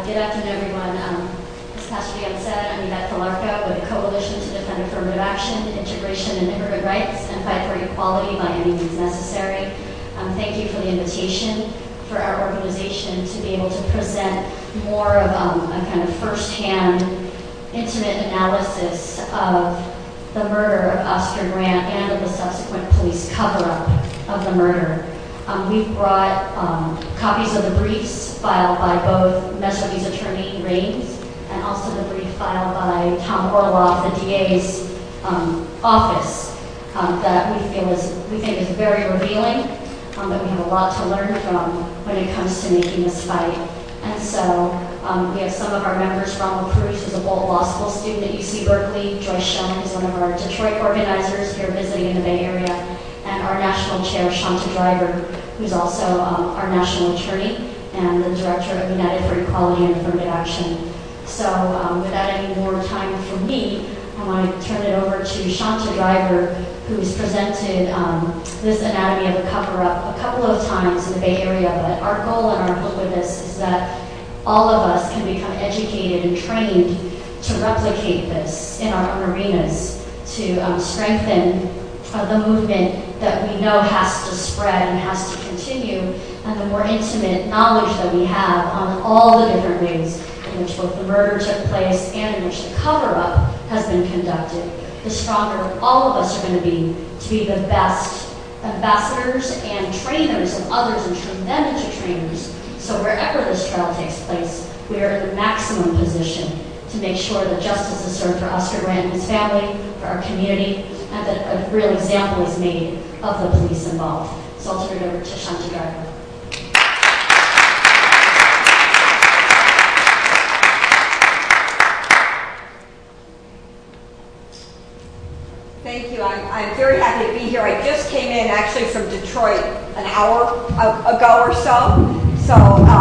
Good afternoon, everyone. As Pastor Young said, I'm Yvette Falarca with the Coalition to Defend Affirmative Action, Integration, and Immigrant Rights, and Fight for Equality by Any Means Necessary. Thank you for the invitation for our organization to be able to present more of a kind of first-hand, intimate analysis of the murder of Oscar Grant and of the subsequent police cover-up of the murder. We've brought copies of the briefs filed by both Mesody's attorney, Raines, and also the brief filed by Tom Orloff, the DA's office, that we think is very revealing, that we have a lot to learn from when it comes to making this fight. And so we have some of our members, Ronald Cruz, who's a Bolt Law School student at UC Berkeley, Joyce Schoen, who's one of our Detroit organizers here visiting in the Bay Area, and our national chair, Shanta Driver, who's also our national attorney and the director of United for Equality and Affirmative Action. So without any more time from me, I want to turn it over to Shanta Driver, who's presented this anatomy of a cover-up a couple of times in the Bay Area. But our goal and our hope with this is that all of us can become educated and trained to replicate this in our own arenas, to strengthen the movement that we know has to spread and has to continue, and the more intimate knowledge that we have on all the different ways in which both the murder took place and in which the cover-up has been conducted, the stronger all of us are going to be the best ambassadors and trainers of others and turn them into trainers. So wherever this trial takes place, we are in the maximum position to make sure that justice is served for Oscar Grant and his family, for our community, and that a real example is made of the police involved. So I'll turn it over to Shanta Driver. Thank you. I'm very happy to be here. I just came in actually from Detroit an hour ago or so. So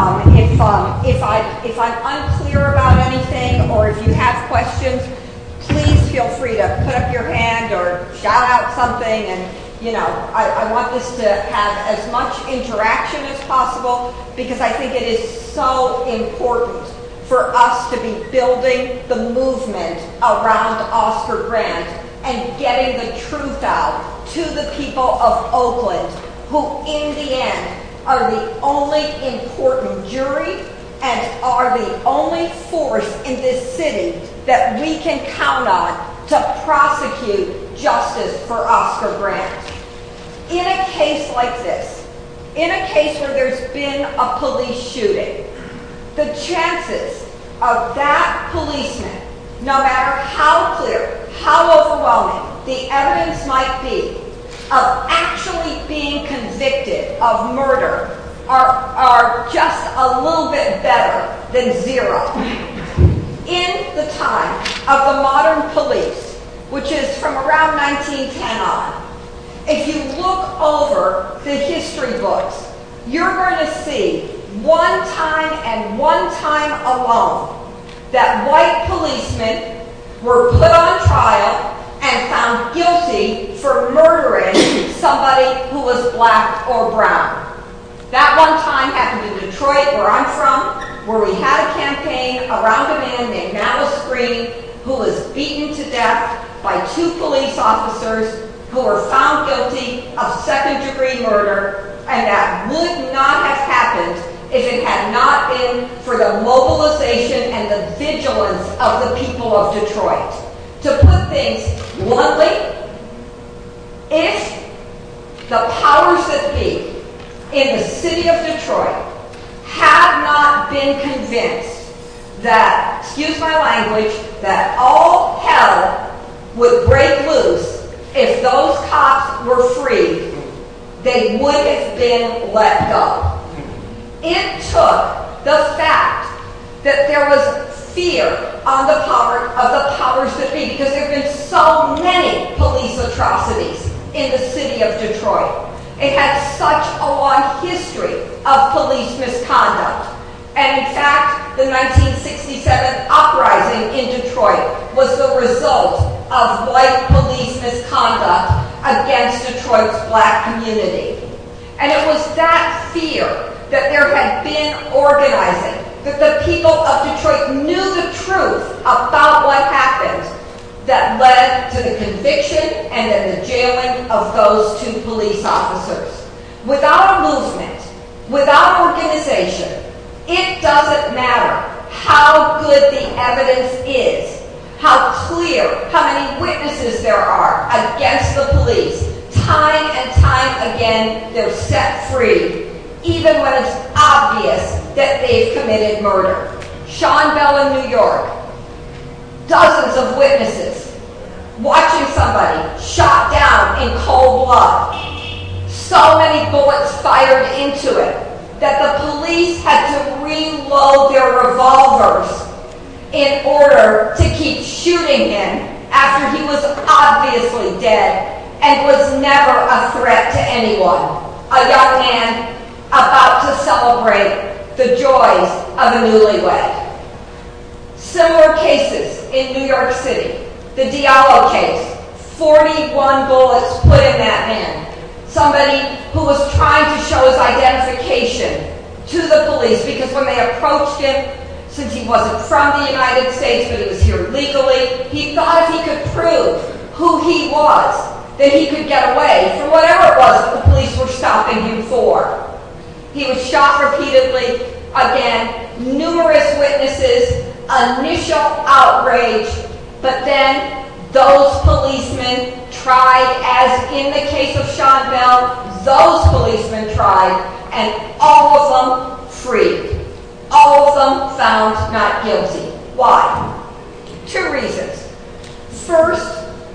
if I'm unclear about anything or if you have questions, please feel free to put up your hand or shout out something. And I want this to have as much interaction as possible because I think it is so important for us to be building the movement around Oscar Grant and getting the truth out to the people of Oakland, who in the end are the only important jury and are the only force in this city that we can count on to prosecute justice for Oscar Grant. In a case like this, in a case where there's been a police shooting, the chances of that policeman, no matter how clear, how overwhelming the evidence might be, of actually being convicted of murder are just a little bit better than zero. In the time of the modern police, which is from around 1910 on, if you look over the history books, you're going to see one time and one time alone that white policemen were put on trial and found guilty for murdering somebody who was black or brown. That one time happened in Detroit, where I'm from, where we had a campaign around a man named Malice Green who was beaten to death by two police officers who were found guilty of second-degree murder, and that would not have happened if it had not been for the mobilization and the vigilance of the people of Detroit. To put things bluntly, if the powers that be in the city of Detroit had not been convinced that, excuse my language, that all hell would break loose if those cops were freed, they would have been let go. It took the fact that there was fear on the part of the powers that be, because there have been so many police atrocities in the city of Detroit. It had such a long history of police misconduct. And in fact, the 1967 uprising in Detroit was the result of white police misconduct against Detroit's black community. And it was that fear that there had been organizing that the people of Detroit knew the truth about what happened that led to the conviction and then the jailing of those 2 police officers. Without a movement, without organization, it doesn't matter how good the evidence is, how clear, how many witnesses there are against the police. Time and time again, they're set free, even when it's obvious that they've committed murder. Sean Bell in New York, dozens of witnesses watching somebody shot down in cold blood. So many bullets fired into it that the police had to reload their revolvers in order to keep shooting him after he was obviously dead and was never a threat to anyone. A young man about to celebrate the joys of a newlywed. Similar cases in New York City. The Diallo case, 41 bullets put in that man. Somebody who was trying to show his identification to the police because when they approached him, since he wasn't from the United States but he was here legally, he thought if he could prove who he was, that he could get away from whatever it was that the police were stopping him for. He was shot repeatedly. Again, numerous witnesses, initial outrage, but then those policemen tried, as in the case of Sean Bell, those policemen tried, and all of them freed. All of them found not guilty. Why? 2 reasons. First,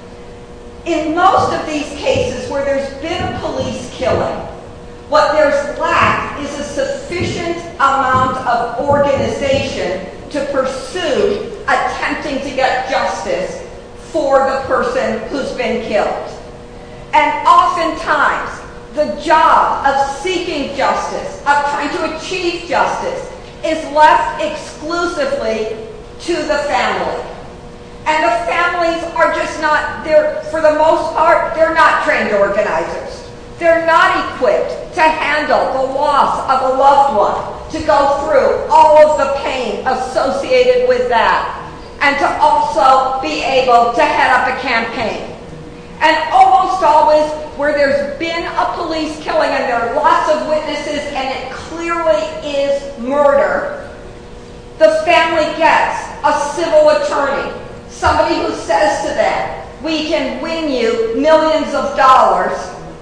in most of these cases where there's been a police killing, what there's lacked is a sufficient amount of organization to pursue attempting to get justice for the person who's been killed. And oftentimes, the job of seeking justice, of trying to achieve justice, is left exclusively to the family. And the families are just not, for the most part, they're not trained organizers. They're not equipped to handle the loss of a loved one, to go through all of the pain associated with that, and to also be able to head up a campaign. And almost always, where there's been a police killing and there are lots of witnesses and it clearly is murder, the family gets a civil attorney, somebody who says to them, we can win you millions of dollars,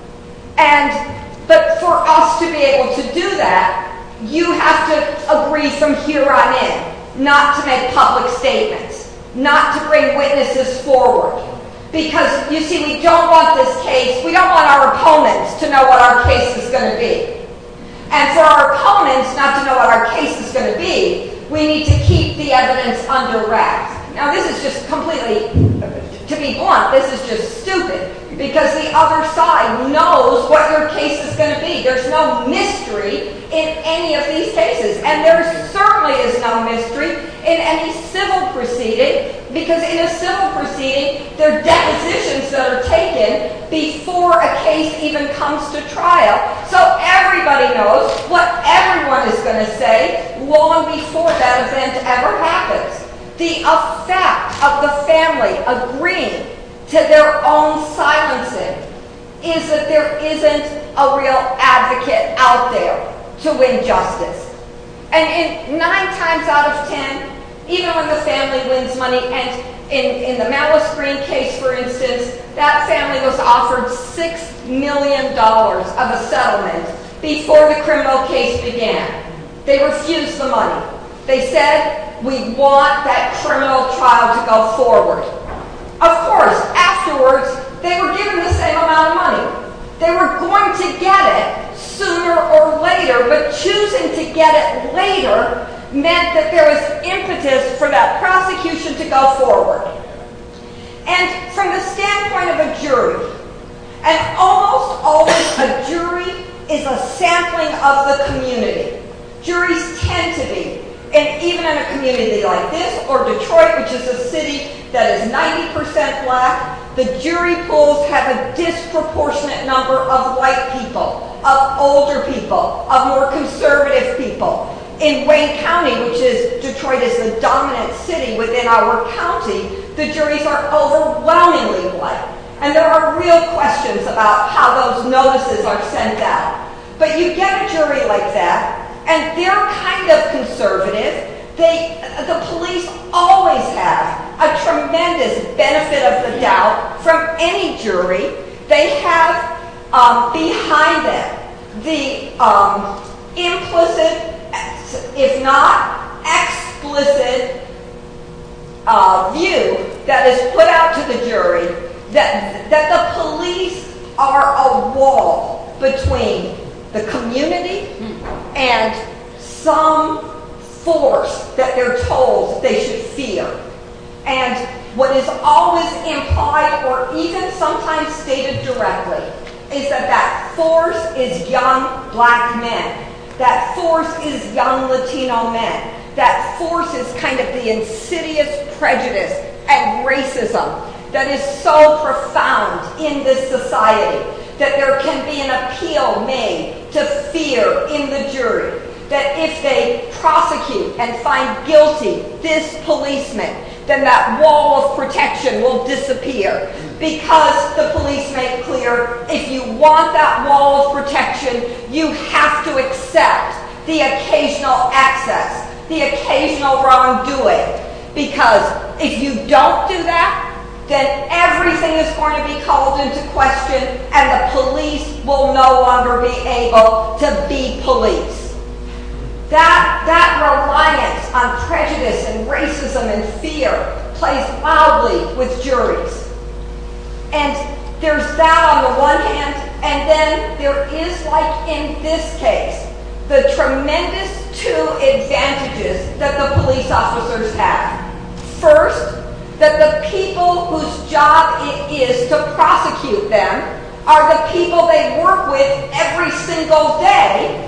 but for us to be able to do that, you have to agree from here on in not to make public statements, not to bring witnesses forward. Because, you see, we don't want this case, we don't want our opponents to know what our case is going to be. And for our opponents not to know what our case is going to be, we need to keep the evidence under wraps. Now, this is just completely, to be blunt, this is just stupid. Because the other side knows what your case is going to be. There's no mystery in any of these cases. And there certainly is no mystery in any civil proceeding, because in a civil proceeding, there are depositions that are taken before a case even comes to trial. So everybody knows what everyone is going to say long before that event ever happens. The effect of the family agreeing to their own silencing is that there isn't a real advocate out there to win justice. And 9 times out of 10, even when the family wins money, and in the Malice Green case, for instance, that family was offered $6 million of a settlement before the criminal case began. They refused the money. They said, we want that criminal trial to go forward. Of course, afterwards, they were given the same amount of money. They were going to get it sooner or later, but choosing to get it later meant that there was impetus for that prosecution to go forward. And from the standpoint of a jury, and almost always a jury is a sampling of the community. Juries tend to be, and even in a community like this, or Detroit, which is a city that is 90% black, the jury pools have a disproportionate number of white people, of older people, of more conservative people. In Wayne County, which is Detroit is the dominant city within our county, the juries are overwhelmingly white. And there are real questions about how those notices are sent out. But you get a jury like that, and they're kind of conservative. The police always have a tremendous benefit of the doubt from any jury. They have behind them the implicit, if not explicit, view that is put out to the jury that the police are a wall between the community and some force that they're told they should fear. And what is always implied or even sometimes stated directly is that force is young black men. That force is young Latino men. That force is kind of the insidious prejudice and racism that is so profound in this society that there can be an appeal made to fear in the jury. That if they prosecute and find guilty this policeman, then that wall of protection will disappear. Because the police make clear, if you want that wall of protection, you have to accept the occasional excess, the occasional wrongdoing. Because if you don't do that, then everything is going to be called into question and the police will no longer be able to be police. That reliance on prejudice and racism and fear plays loudly with juries. And there's that on the one hand, and then there is, like in this case, the tremendous two advantages that the police officers have. First, that the people whose job it is to prosecute them are the people they work with every single day,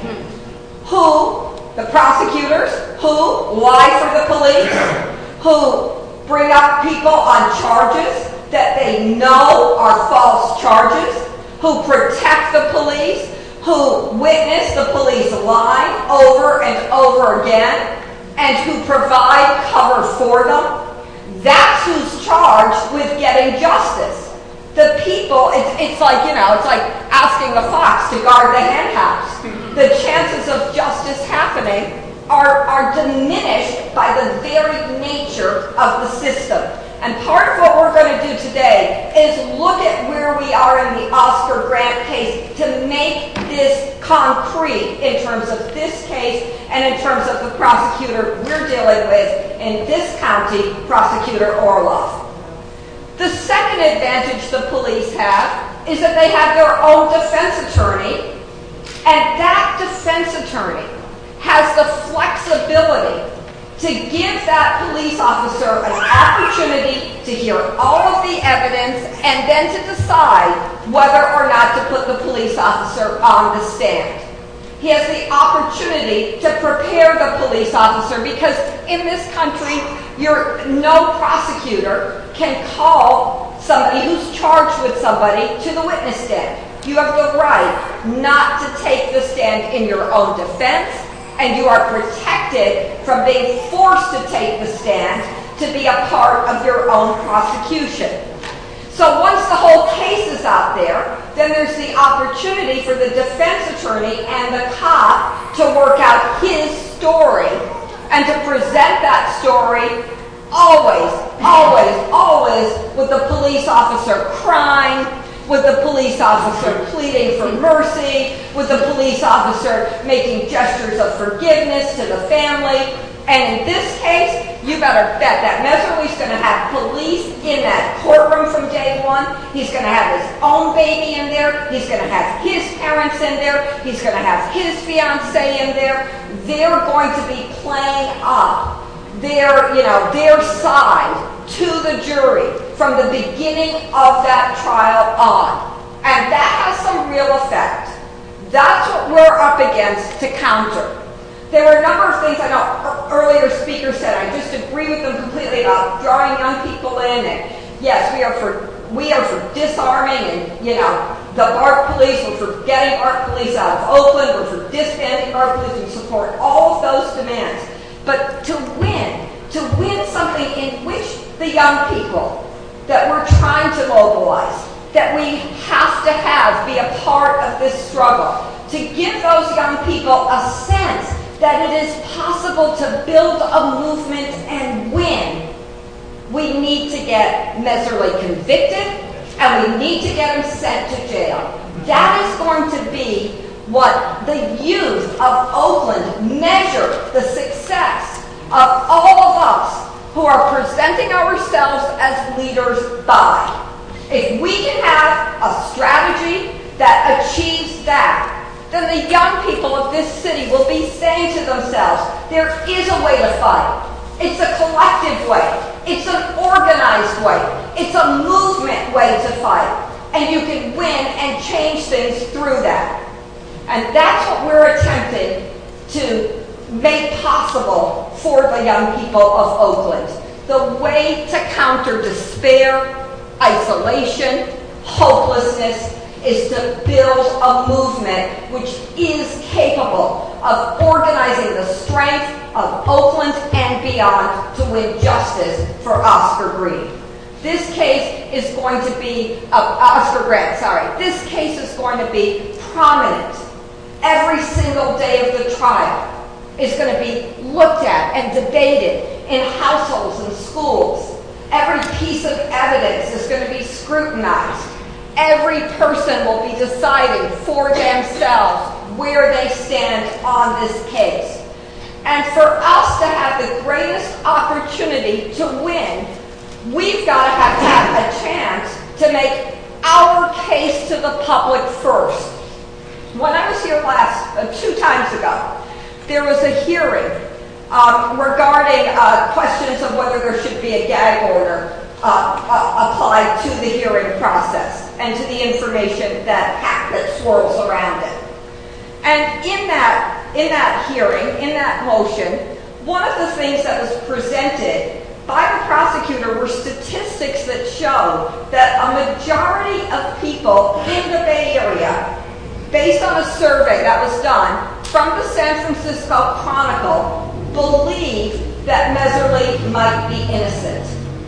the prosecutors who lie for the police, who bring up people on charges that they know are false charges, who protect the police, who witness the police lie over and over again, and who provide cover for them. That's who's charged with getting justice. The people, it's like asking a fox to guard the hen house. The chances of justice happening are diminished by the very nature of the system. And part of what we're going to do today is look at where we are in the Oscar Grant case to make this concrete in terms of this case and in terms of the prosecutor we're dealing with in this county, Prosecutor Orloff. The second advantage the police have is that they have their own defense attorney, and that defense attorney has the flexibility to give that police officer an opportunity to hear all of the evidence and then to decide whether or not to put the police officer on the stand. He has the opportunity to prepare the police officer because in this country, no prosecutor can call somebody who's charged with somebody to the witness stand. You have the right not to take the stand in your own defense, and you are protected from being forced to take the stand to be a part of your own prosecution. So once the whole case is out there, then there's the opportunity for the defense attorney and the cop to work out his story and to present that story always with the police officer crying, with the police officer pleading for mercy, with the police officer making gestures of forgiveness to the family. And in this case, you better bet that Messerly's going to have police in that courtroom from day one. He's going to have his own baby in there. He's going to have his parents in there. He's going to have his fiancée in there. They're going to be playing up their side to the jury from the beginning of that trial on. And that has some real effect. That's what we're up against to counter. There were a number of things I know earlier speakers said. I just agree with them completely about drawing young people in. And yes, we are for disarming and the Art Police, we're for getting Art Police out of Oakland, we're for disbanding Art Police, we support all of those demands. But to win something in which the young people that we're trying to mobilize, that we have to be a part of this struggle, to give those young people a sense that it is possible to build a movement and win, we need to get Meserly convicted, and we need to get him sent to jail. That is going to be what the youth of Oakland measure the success of all of us who are presenting ourselves as leaders by. If we can have a strategy that achieves that, then the young people of this city will be saying to themselves, there is a way to fight. It's a collective way. It's an organized way. It's a movement way to fight. And you can win and change things through that. And that's what we're attempting to make possible for the young people of Oakland. The way to counter despair, isolation, hopelessness is to build a movement which is capable of organizing the strength of Oakland and beyond to win justice for Oscar Green. This case is going to be, Oscar Grant, this case is going to be prominent. Every single day of the trial is going to be looked at and debated in households and schools. Every piece of evidence is going to be scrutinized. Every person will be deciding for themselves where they stand on this case. And for us to have the greatest opportunity to win, we've got to have a chance to make our case to the public first. When I was here 2 times ago, there was a hearing regarding questions of whether there should be a gag order applied to the hearing process and to the information that swirls around it. And in that hearing, in that motion, one of the things that was presented by the prosecutor were statistics that show that a majority of people in the Bay Area, based on a survey that was done from the San Francisco Chronicle, believe that Meserly might be innocent.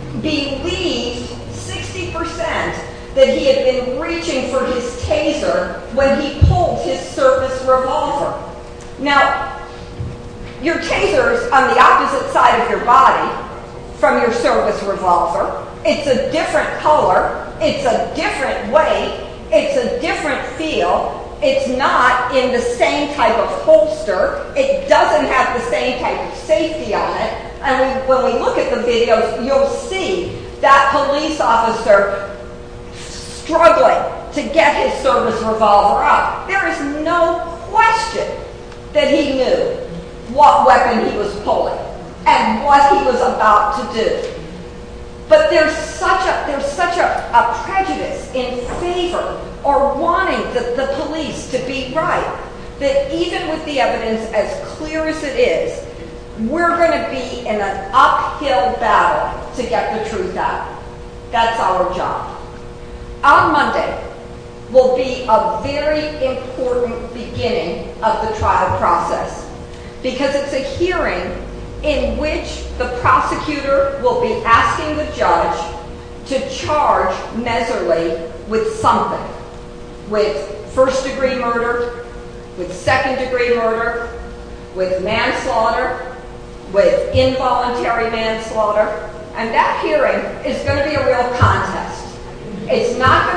Believed 60% that he had been reaching for his taser when he pulled his service revolver. Now, your taser's on the opposite side of your body from your service revolver. It's a different color. It's a different weight. It's a different feel. It's not in the same type of holster. It doesn't have the same type of safety on it. And when we look at the videos, you'll see that police officer struggling to get his service revolver out. There is no question that he knew what weapon he was pulling and what he was about to do. But there's such a prejudice in favor or wanting the police to be right that even with the evidence as clear as it is, we're going to be in an uphill battle to get the truth out. That's our job. On Monday will be a very important beginning of the trial process because it's a hearing in which the prosecutor will be asking the judge to charge Meserly with something. With first-degree murder, with second-degree murder, with manslaughter, with involuntary manslaughter. And that hearing is going to be a real contest. It's not,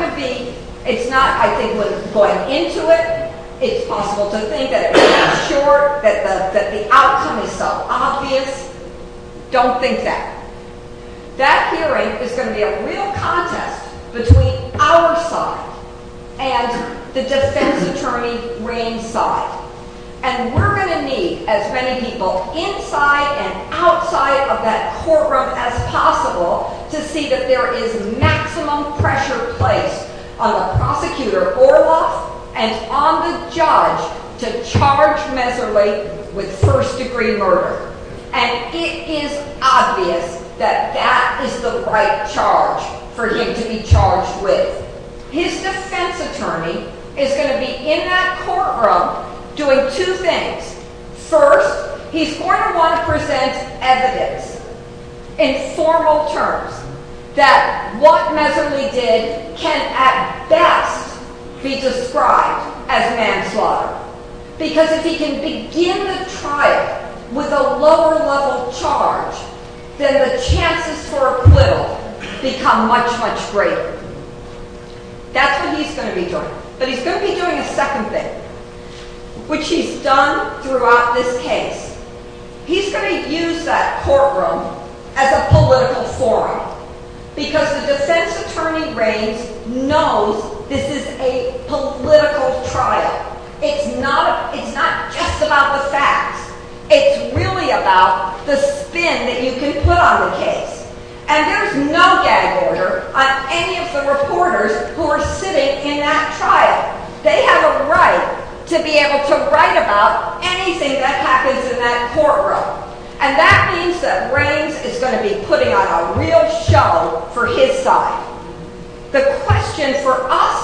I think, when going into it, it's possible to think that it was short, that the outcome is so obvious. Don't think that. That hearing is going to be a real contest between our side and the defense attorney Rain's side. And we're going to need as many people inside and outside of that courtroom as possible to see that there is maximum pressure placed on the prosecutor Orloff and on the judge to charge Meserly with first-degree murder. And it is obvious that that is the right charge for him to be charged with. his defense attorney is going to be in that courtroom doing two things. First, he's going to want to present evidence in formal terms that what Messerly did can at best be described as manslaughter. Because if he can begin the trial with a lower level charge, then the chances for acquittal become much, much greater. That's what he's going to be doing. But he's going to be doing a second thing, which he's done throughout this case. He's going to use that courtroom as a political forum, because the defense attorney Raines knows this is a political trial. It's not just about the facts. It's really about the spin that you can put on the case. And there's no gag order on any of the reporters who are sitting in that trial. They have a right to be able to write about anything that happens in that courtroom. And that means that Raines is going to be putting on a real show for his side. The question for us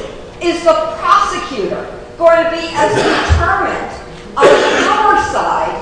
is the prosecutor going to be as determined on our side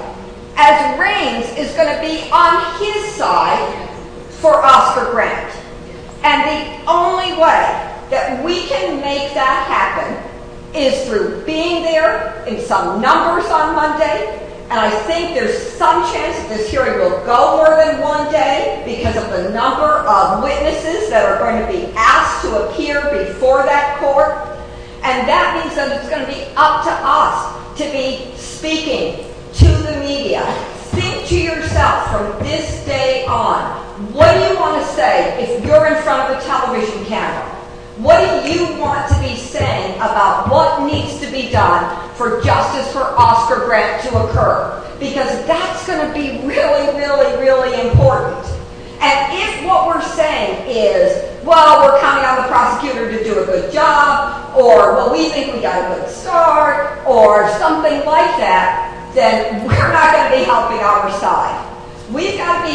as Raines is going to be on his side for Oscar Grant? And the only way that we can make that happen is through being there in some numbers on Monday. And I think there's some chance that this hearing will go more than one day because of the number of witnesses that are going to be asked to appear before that court. And that means that it's going to be up to us to be speaking to the media. Think to yourself from this day on, what do you want to say if you're in front of a television camera? What do you want to be saying about what needs to be done for justice for Oscar Grant to occur? Because that's going to be really, really, really important. And if what we're saying is, well, we're counting on the prosecutor to do a good job, or, well, we think we got a good start, or something like that, then we're not going to be helping our side. We've got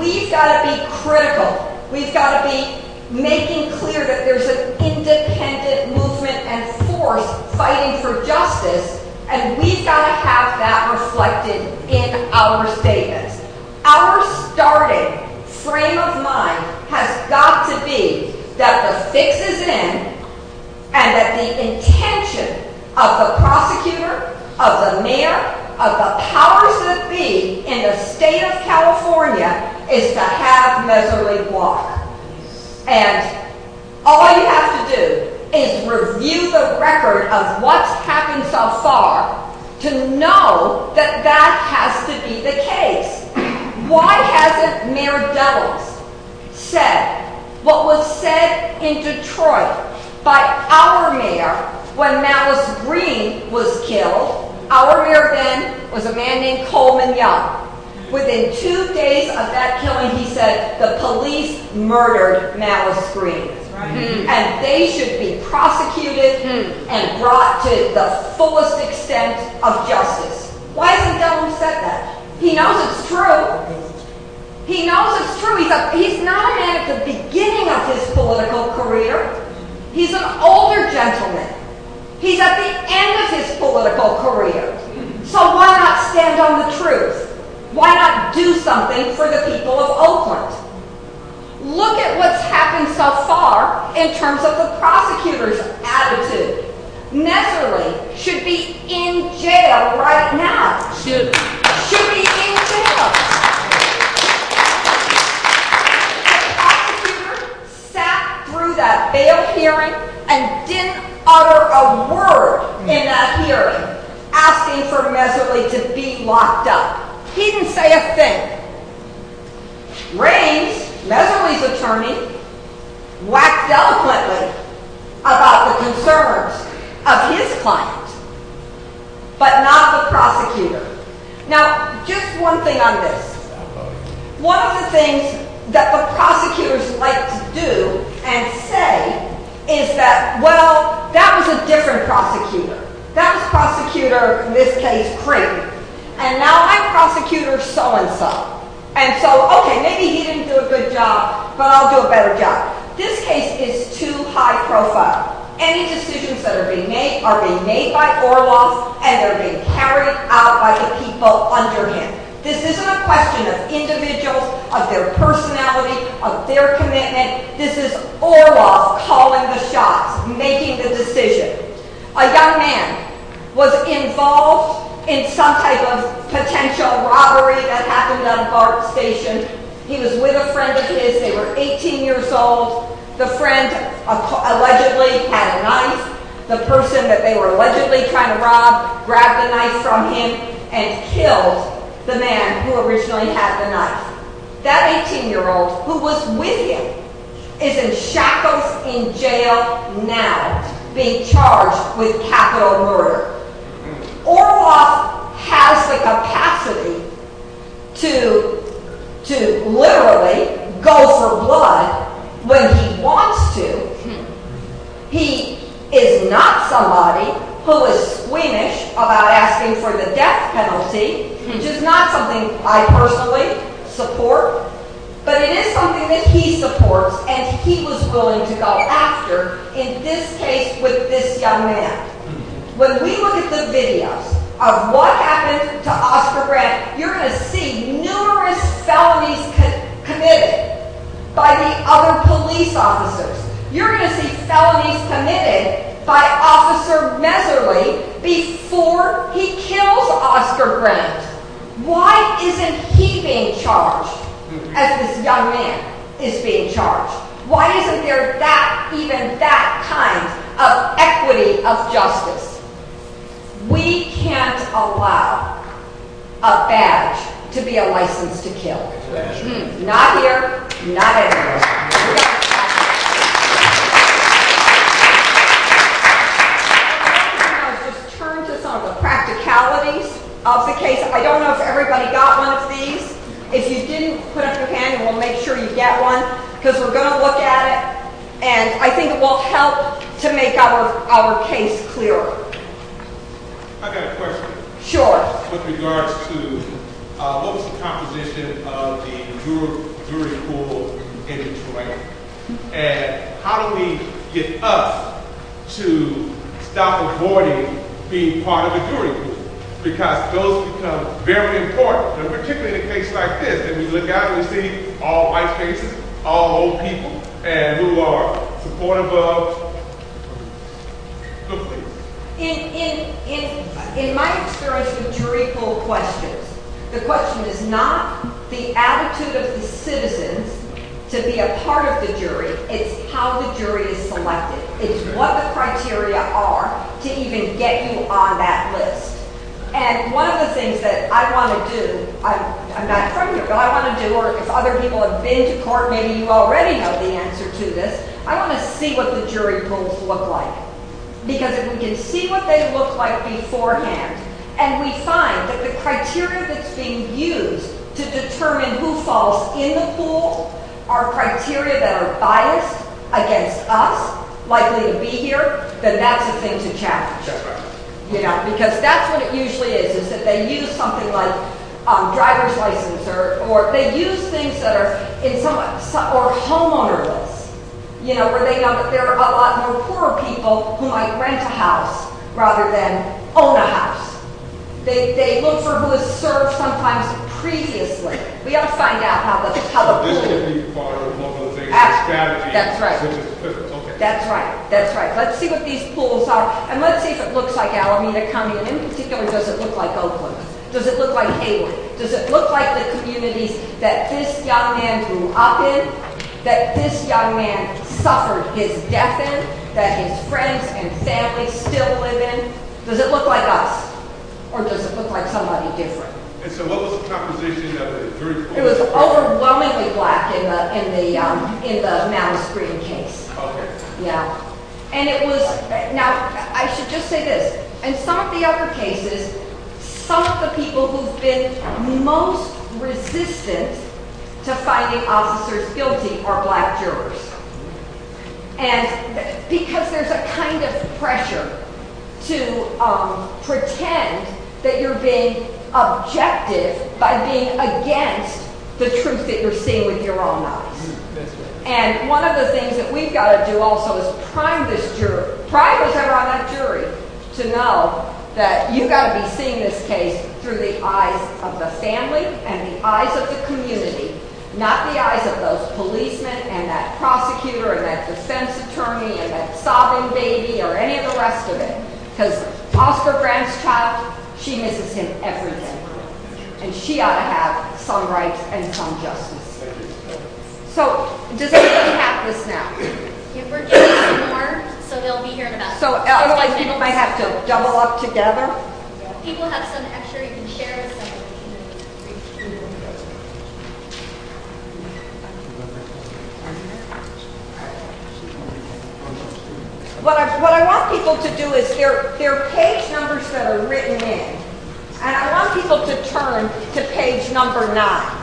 to be critical. We've got to be making clear that there's an independent movement and force fighting for justice, and we've got to have that reflected in our statements. Our starting frame of mind has got to be that the fix is in, and that the intention of the prosecutor, of the mayor, of the powers that be in the state of California is to have Messerly walk. And all you have to do is review the record of what's happened so far to know that that has to be the case. Why hasn't Mayor Dellums said what was said in Detroit by our mayor when Malice Green was killed? Our mayor then was a man named Coleman Young. Within 2 days of that killing, he said, the police murdered Malice Green. Right. And they should be prosecuted and brought to the fullest extent of justice. Why hasn't Dellums said that? He knows it's true. He knows it's true. He's not a man at the beginning of his political career. He's an older gentleman. He's at the end of his political career. So why not stand on the truth? Why not do something for the people of Oakland? Look at what's happened so far in terms of the prosecutor's attitude. Messerly should be in jail right now. Should be in jail. The prosecutor sat through that bail hearing and didn't utter a word in that hearing asking for Messerly to be locked up. He didn't say a thing. Raines, Messerly's attorney, waxed eloquently about the concerns of his client, but not the prosecutor. Now, just one thing on this. One of the things that the prosecutors like to do and say is that, well, that was a different prosecutor. That was prosecutor, in this case, Creighton. And now I'm prosecutor so-and-so. And so, okay, maybe he didn't do a good job, but I'll do a better job. This case is too high profile. Any decisions that are being made by Orloff, and they're being carried out by the people under him. This isn't a question of individuals, of their personality, of their commitment. This is Orloff calling the shots, making the decision. A young man was involved in some type of potential robbery that happened at a BART station. He was with a friend of his. They were 18 years old. The friend allegedly had a knife. The person that they were allegedly trying to rob grabbed the knife from him and killed the man who originally had the knife. That 18-year-old who was with him is in shackles in jail now, being charged with capital murder. Orloff has the capacity to literally go for blood when he wants to. He is not somebody who is squeamish about asking for the death penalty, which is not something I personally support, but it is something that he supports and he was willing to go after in this case with this young man. When we look at the videos of what happened to Oscar Grant, you're going to see numerous felonies committed by the other police officers. You're going to see felonies committed by Officer Meserly before he kills Oscar Grant. Why isn't he being charged as this young man is being charged? Why isn't there even that kind of equity of justice? We can't allow a badge to be a license to kill. Not here, not anywhere. Just turn to some of the practicalities of the case. I don't know if everybody got one of these. If you didn't, put up your hand and we'll make sure you get one, because we're going to look at it, and I think it will help to make our case clearer. I got a question. Sure. With regards to what was the composition of the jury pool in Detroit, and how do we get us to stop avoiding being part of a jury pool? Because those become very important, and particularly in a case like this, and we look out and we see all white faces, all old people, and who are supportive of the police. In my experience with jury pool questions, the question is not the attitude of the citizens to be a part of the jury, it's how the jury is selected. It's what the criteria are to even get you on that list. And one of the things that I want to do, I'm not from here, but I want to do, or if other people have been to court, maybe you already know the answer to this, I want to see what the jury pools look like. Because if we can see what they look like beforehand, and we find that the criteria that's being used to determine who falls in the pool are criteria that are biased against us, likely to be here, then that's a thing to challenge. That's right. You know, because that's what it usually is that they use something like driver's license, or they use things that are in or homeowner lists, you know, where they know that there are a lot more poorer people who might rent a house rather than own a house. They look for who has served sometimes previously. We got to find out how the This pool. could be part of mobilization strategy. That's right. Okay. That's right. That's right. Let's see what these pools are, and let's see if it looks like Alameda County, and in particular, does it look like Oakland? Does it look like Hayward? Does it look like the communities that this young man grew up in, that this young man suffered his death in, that his friends and family still live in? Does it look like us? Or does it look like somebody different? And so what was the composition of the jury pool? It was overwhelmingly black in the Malice Green case. Okay. Yeah. And it was, now, I should just say this. In some of the other cases, some of the people who've been most resistant to finding officers guilty are black jurors. And because there's a kind of pressure to pretend that you're being objective by being against the truth that you're seeing with your own eyes. That's right. And one of the things that we've got to do also is prime this jury, prime who's ever on that jury, to know that you've got to be seeing this case through the eyes of the family and the eyes of the community, not the eyes of those policemen and that prosecutor and that defense attorney and that sobbing baby or any of the rest of it. Because Oscar Grant's child, she misses him every day. And she ought to have some rights and some justice. So, does everybody have this now? Yeah, we're getting some more, so they'll be here in about So 15 otherwise minutes. people might have to double up together. People have some extra you can share with someone. What I want people to do is there are page numbers that are written in. And I want people to turn to page number 9.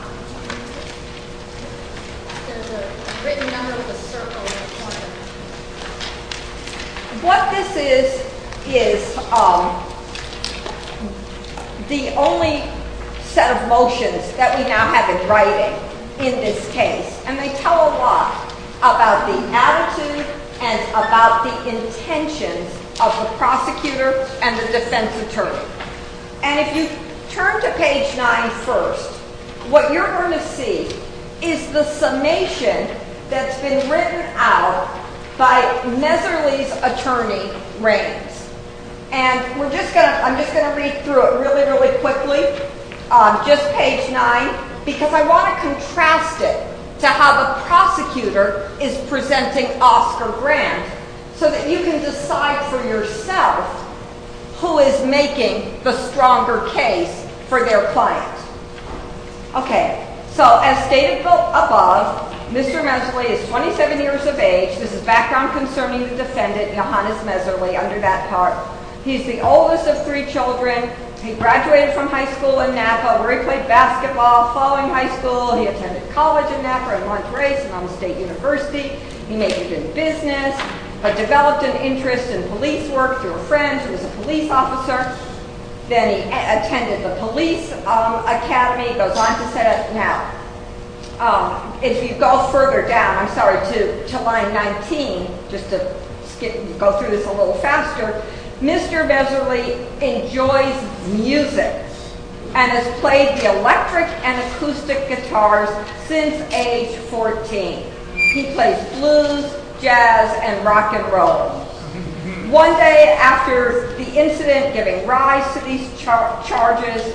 There's a written number with a circle in the corner. What this is the only set of motions that we now have in writing in this case. And they tell a lot about the attitude and about the intentions of the prosecutor and the defense attorney. And if you turn to page 9 first, what you're going to see is the summation that's been written out by Messerly's attorney, Raines. And I'm just going to read through it really, really quickly, just page 9, because I want to contrast it to how the prosecutor is presenting Oscar Grant so that you can decide for yourself who is making the stronger case for their client. Okay, so as stated above, Mr. Messerly is 27 years of age. This is background concerning the defendant, Johannes Messerly, under that part. He's the oldest of 3 children. He graduated from high school in Napa, where he played basketball. Following high school, he attended college in Napa and Monterey, Sonoma State University. He majored in business, but developed an interest in police work through a friend who was a police officer. Then he attended the police academy. He goes on to say, now, if you go further down, I'm sorry, to line 19, just to go through this a little faster, Mr. Messerly enjoys music and has played the electric and acoustic guitars since age 14. He plays blues, jazz, and rock and roll. One day after the incident giving rise to these charges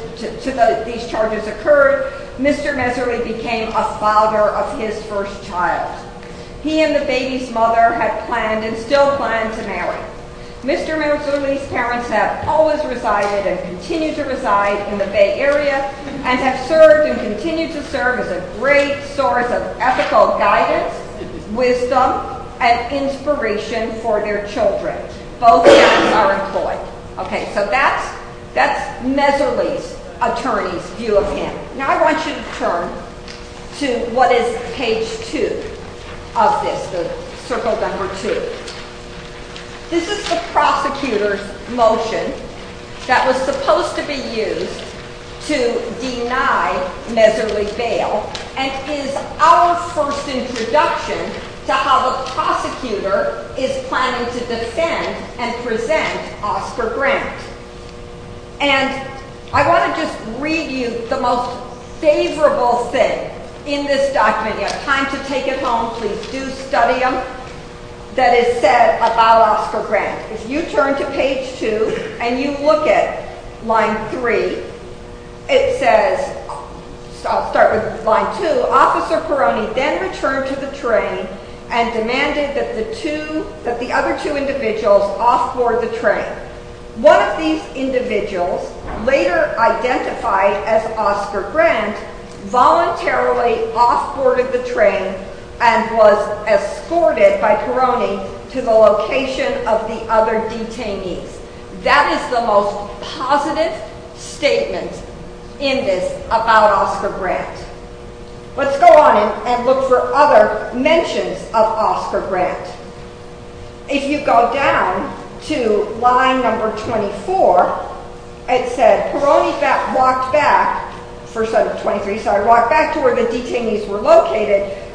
occurred, Mr. Messerly became a father of his first child. He and the baby's mother had planned and still plan to marry. Mr. Messerly's parents have always resided and continue to reside in the Bay Area and have served and continue to serve as a great source of ethical guidance, wisdom, and inspiration for their children. Both parents are employed. Okay, so that's Messerly's attorney's view of him. Now I want you to turn to what is page 2 of this, the circle number 2. This is the prosecutor's motion that was supposed to be used to deny Messerly bail and is our first introduction to how the prosecutor is planning to defend and present Oscar Grant. And I want to just read you the most favorable thing in this document. You have time to take it home. Please do study them. That is said about Oscar Grant. If you turn to page 2 and you look at line 3, it says, I'll start with line 2, Officer Peroni then returned to the train and demanded that the other 2 individuals off-board the train. One of these individuals, later identified as Oscar Grant, voluntarily off-boarded the train and was escorted by Peroni to the location of the other detainees. That is the most positive statement in this about Oscar Grant. Let's go on and look for other mentions of Oscar Grant. If you go down to line number 24, it said, Peroni walked back to where the detainees were located,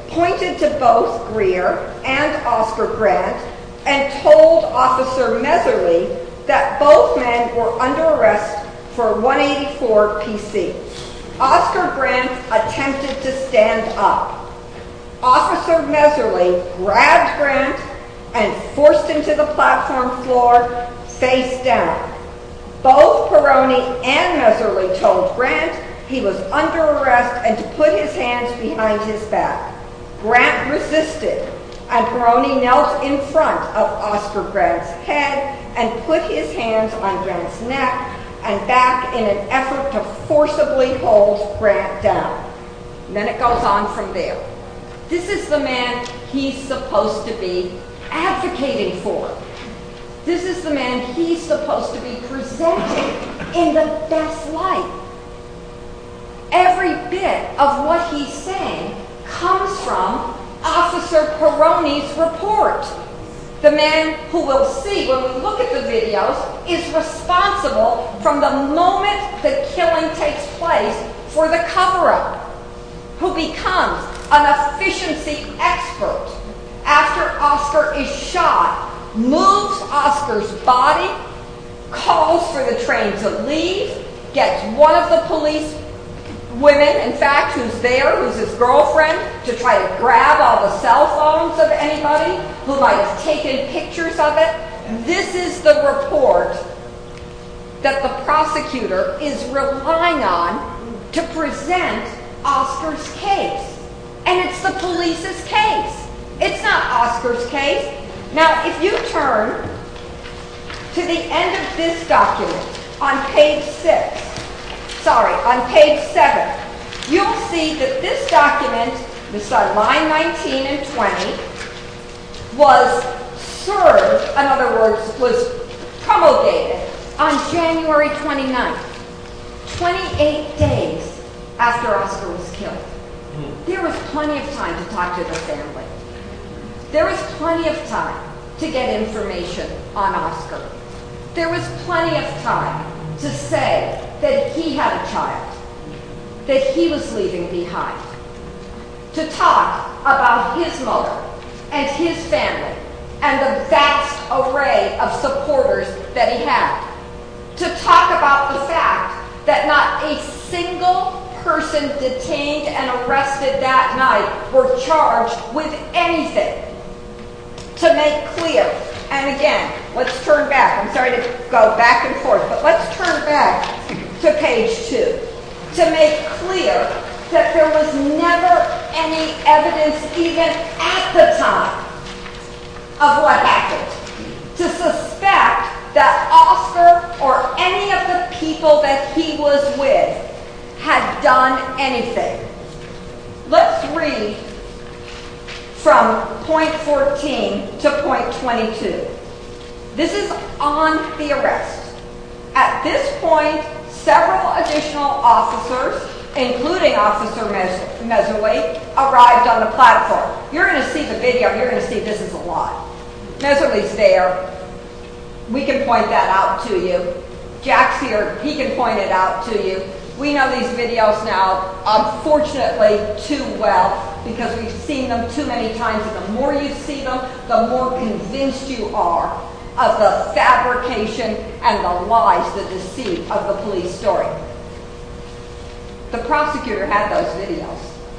pointed to both Greer and Oscar Grant and told Officer Meserly that both men were under arrest for 184 PC. Oscar Grant attempted to stand up. Officer Meserly grabbed Grant and forced him to the platform floor, face down. Both Perrone and Meserly told Grant he was under arrest and to put his hands behind his back. Grant resisted, and Perrone knelt in front of Oscar Grant's head and put his hands on Grant's neck and back in an effort to forcibly hold Grant down. And then it goes on from there. This is the man he's supposed to be advocating for. This is the man he's supposed to be presenting in the best light. Every bit of what he's saying comes from Officer Perrone's report. The man who we'll see when we look at the videos is responsible from the moment the killing takes place for the cover-up, who becomes an efficiency expert after Oscar is shot, moves Oscar's body, calls for the train to leave, gets one of the police women, in fact, who's there, who's his girlfriend, to try to grab all the cell phones of anybody who might have taken pictures of it. This is the report that the prosecutor is relying on to present Oscar's case. And it's the police's case. It's not Oscar's case. Now, if you turn to the end of this document on page 7, you'll see that this document, this on line 19 and 20, was served, in other words, was promulgated on January 29th, 28 days after Oscar was killed. There was plenty of time to talk to the family. There was plenty of time to get information on Oscar. There was plenty of time to say that he had a child, that he was leaving behind, to talk about his mother and his family and the vast array of supporters that he had, to talk about the fact that not a single person detained and arrested that night were charged with anything. To make clear, and again, let's turn back. I'm sorry to go back and forth, but let's turn back to page 2. To make clear that there was never any evidence, even at the time, of what happened, to suspect that Oscar or any of the people that he was with had done anything. Let's read from point 14 to point 22. This is on the arrest. At this point, several additional officers, including Officer Meserly, arrived on the platform. You're going to see the video. You're going to see this is a lot. Meserly's there. We can point that out to you. Jack's here. He can point it out to you. We know these videos now, unfortunately, too well, because we've seen them too many times, and the more you see them, the more convinced you are of the fabrication and the lies, the deceit of the police story. The prosecutor had those videos.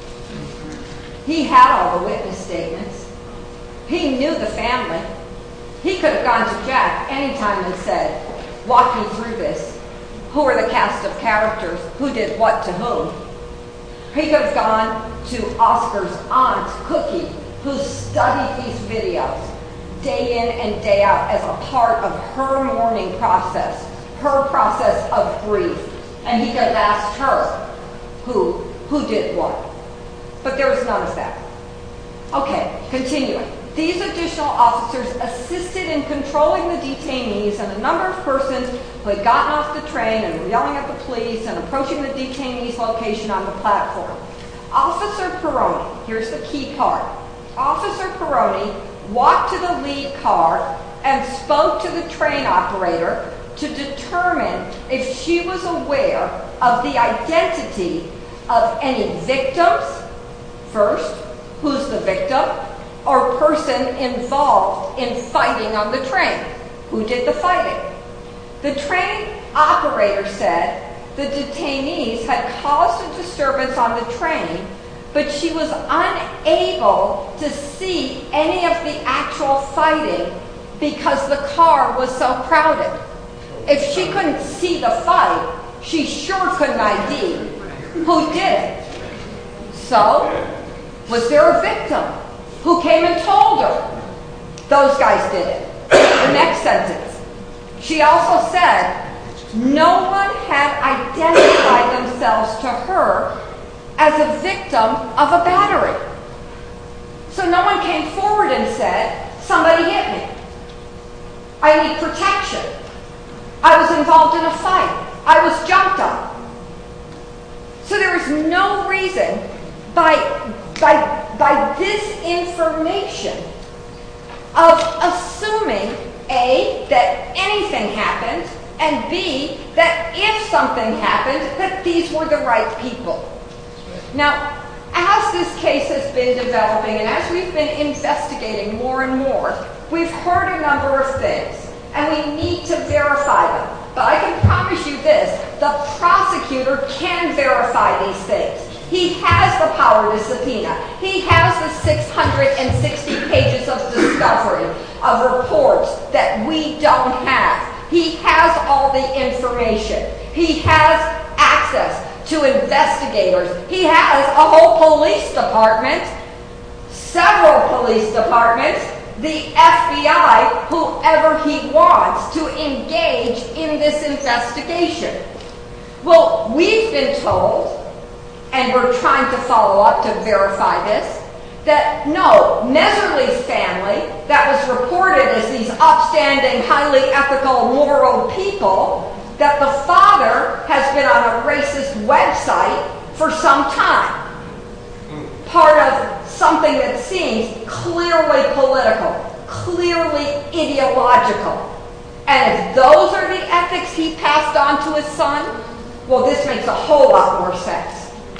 He had all the witness statements. He knew the family. He could have gone to Jack anytime and said, "Walk me through this. Who are the cast of characters? Who did what to whom?" He could have gone to Oscar's aunt, Cookie, who studied these videos day in and day out as a part of her mourning process, her process of grief. And he could have asked her who did what. But there was none of that. Okay, continuing. These additional officers assisted in controlling the detainees and a number of persons who had gotten off the train and were yelling at the police and approaching the detainees' location on the platform. Officer Perrone, here's the key part. Officer Perrone walked to the lead car and spoke to the train operator to determine if she was aware of the identity of any victims, first, who's the victim or person involved in fighting on the train. Who did the fighting? The train operator said the detainees had caused a disturbance on the train, but she was unable to see any of the actual fighting because the car was so crowded. If she couldn't see the fight, she sure couldn't ID who did it. So, was there a victim who came and told her? Those guys did it. The next sentence. She also said, no one had identified themselves to her as a victim of a battery. So no one came forward and said, somebody hit me. I need protection. I was involved in a fight. I was jumped on. So there is no reason by this information of assuming, A, that anything happened, and B, that if something happened, that these were the right people. Now, as this case has been developing and as we've been investigating more and more, we've heard a number of things, and we need to verify them. But I can promise you this, the prosecutor can verify these things. He has the power to subpoena. He has the 660 pages of discovery, of reports that we don't have. He has all the information. He has access to investigators. He has a whole police department, several police departments, the FBI, whoever he wants to engage in this investigation. Well, we've been told, and we're trying to follow up to verify this, that no, Meserly's family, that was reported as these upstanding, highly ethical, moral people, that the father has been on a racist website for some time. Part of something that seems clearly political, clearly ideological. And if those are the ethics he passed on to his son, well, this makes a whole lot more sense.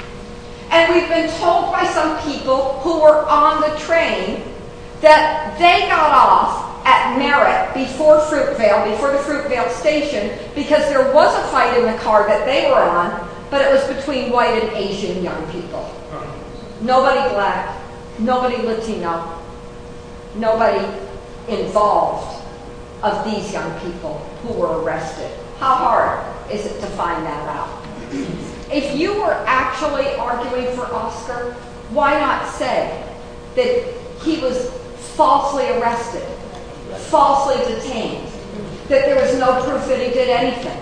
And we've been told by some people who were on the train that they got off at Merritt before Fruitvale, before the Fruitvale station, because there was a fight in the car that they were on, but it was between white and Asian young people. Nobody black, nobody Latino, nobody involved of these young people who were arrested. How hard is it to find that out? If you were actually arguing for Oscar, why not say that he was falsely arrested, falsely detained, that there was no proof that he did anything?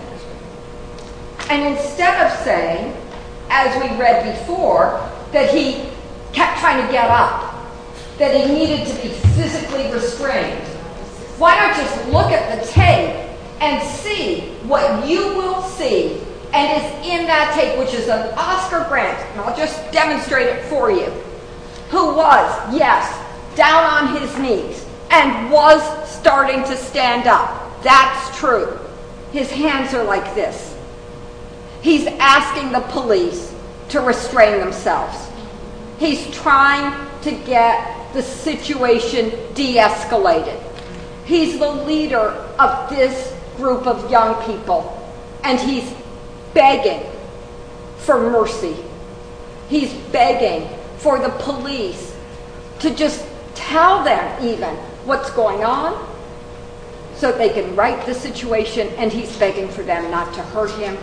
And instead of saying, as we read before, that he kept trying to get up, that he needed to be physically restrained, why not just look at the tape and see what you will see and is in that tape, which is an Oscar Grant, and I'll just demonstrate it for you, who was, yes, down on his knees and was starting to stand up. That's true. His hands are like this. He's asking the police to restrain themselves. He's trying to get the situation de-escalated. He's the leader of this group of young people, and he's begging for mercy. He's begging for the police to just tell them even what's going on so they can right the situation, and he's begging for them not to hurt him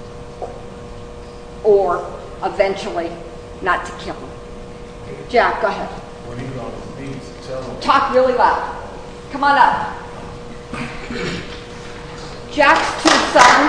or eventually not to kill him. Jack, go ahead. When he was on his knees, tell him. Talk really loud. Come on up. Jack's two sons,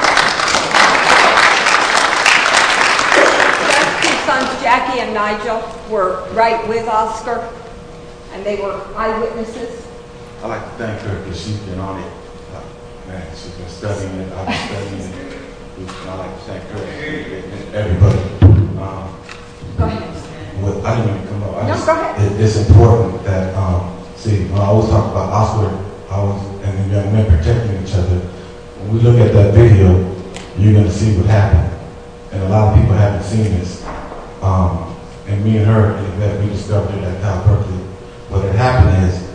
Jackie and Nigel, were right with Oscar, and they were eyewitnesses. I'd like to thank her because she's been on it. Man, she's been studying it. I've been studying it. I'd like to thank her and everybody. Go ahead. I didn't mean to come up. Go ahead. It's important that, when I always talk about Oscar and the young men protecting each other, when we look at that video, you're going to see what happened. And a lot of people haven't seen this. and me and her, and that we discovered it at Cal Berkeley. What had happened is,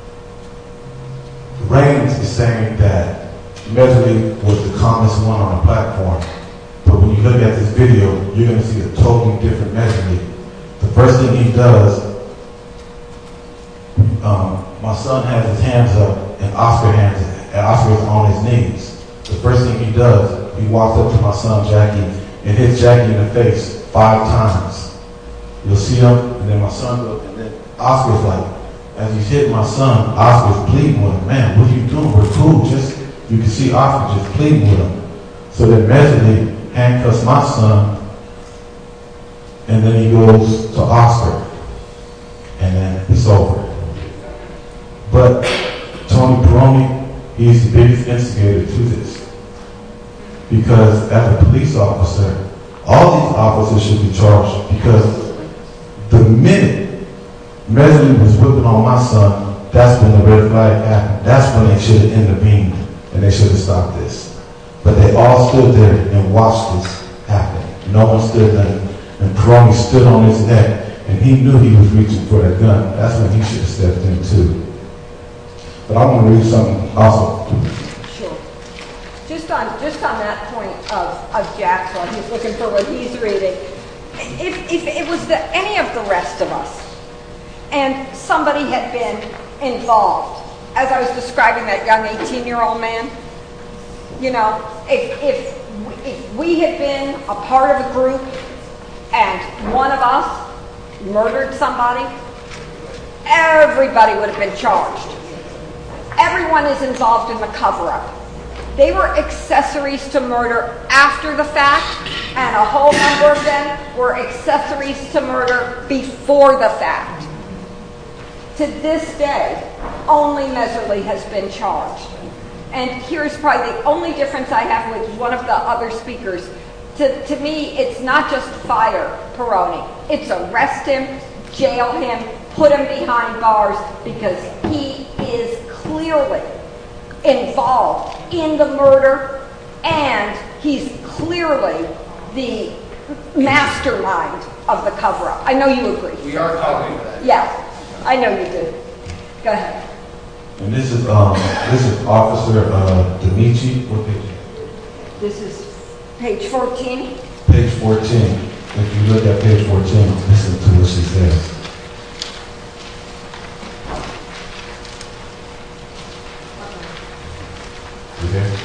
Reigns is saying that Medley was the calmest one on the platform. But when you look at this video, you're going to see a totally different Medley. The first thing he does, my son has his hands up and Oscar's on his knees. The first thing he does, he walks up to my son Jackie and hits Jackie in the face 5 times. You'll see him, and then my son goes, and then Oscar's like, as he's hitting my son, Oscar's pleading with him. Man, what are you doing? We're cool. You can see Oscar just pleading with him. So then Medley handcuffs my son, and then he goes to Oscar, and then it's over. But Tony Peroni, he's the biggest instigator to this. Because as a police officer, all these officers should be charged, because the minute Medley was whipping on my son, that's when the red flag happened. That's when they should have intervened, and they should have stopped this. But they all stood there and watched this happen. No one stood there. And Peroni stood on his neck, and he knew he was reaching for that gun. That's when he should have stepped in too. But I want to read something also. Sure. Just on that point of Jack's while he's looking for what he's reading, if it was any of the rest of us, and somebody had been involved, as I was describing that young 18-year-old man, you know, if we had been a part of a group and one of us murdered somebody, everybody would have been charged. Everyone is involved in the cover-up. They were accessories to murder after the fact, and a whole number of them were accessories to murder before the fact. To this day, only Meserly has been charged. And here's probably the only difference I have with one of the other speakers. To me, it's not just fire Peroni. It's arrest him, jail him, put him behind bars, because he is clearly involved in the murder, and he's clearly the mastermind of the cover-up. I know you agree. We are talking about that. Yeah, I know you do. Go ahead. And this is Officer Demichi. What page? This is page 14. Page 14. If you look at page 14, listen to what she says. You there?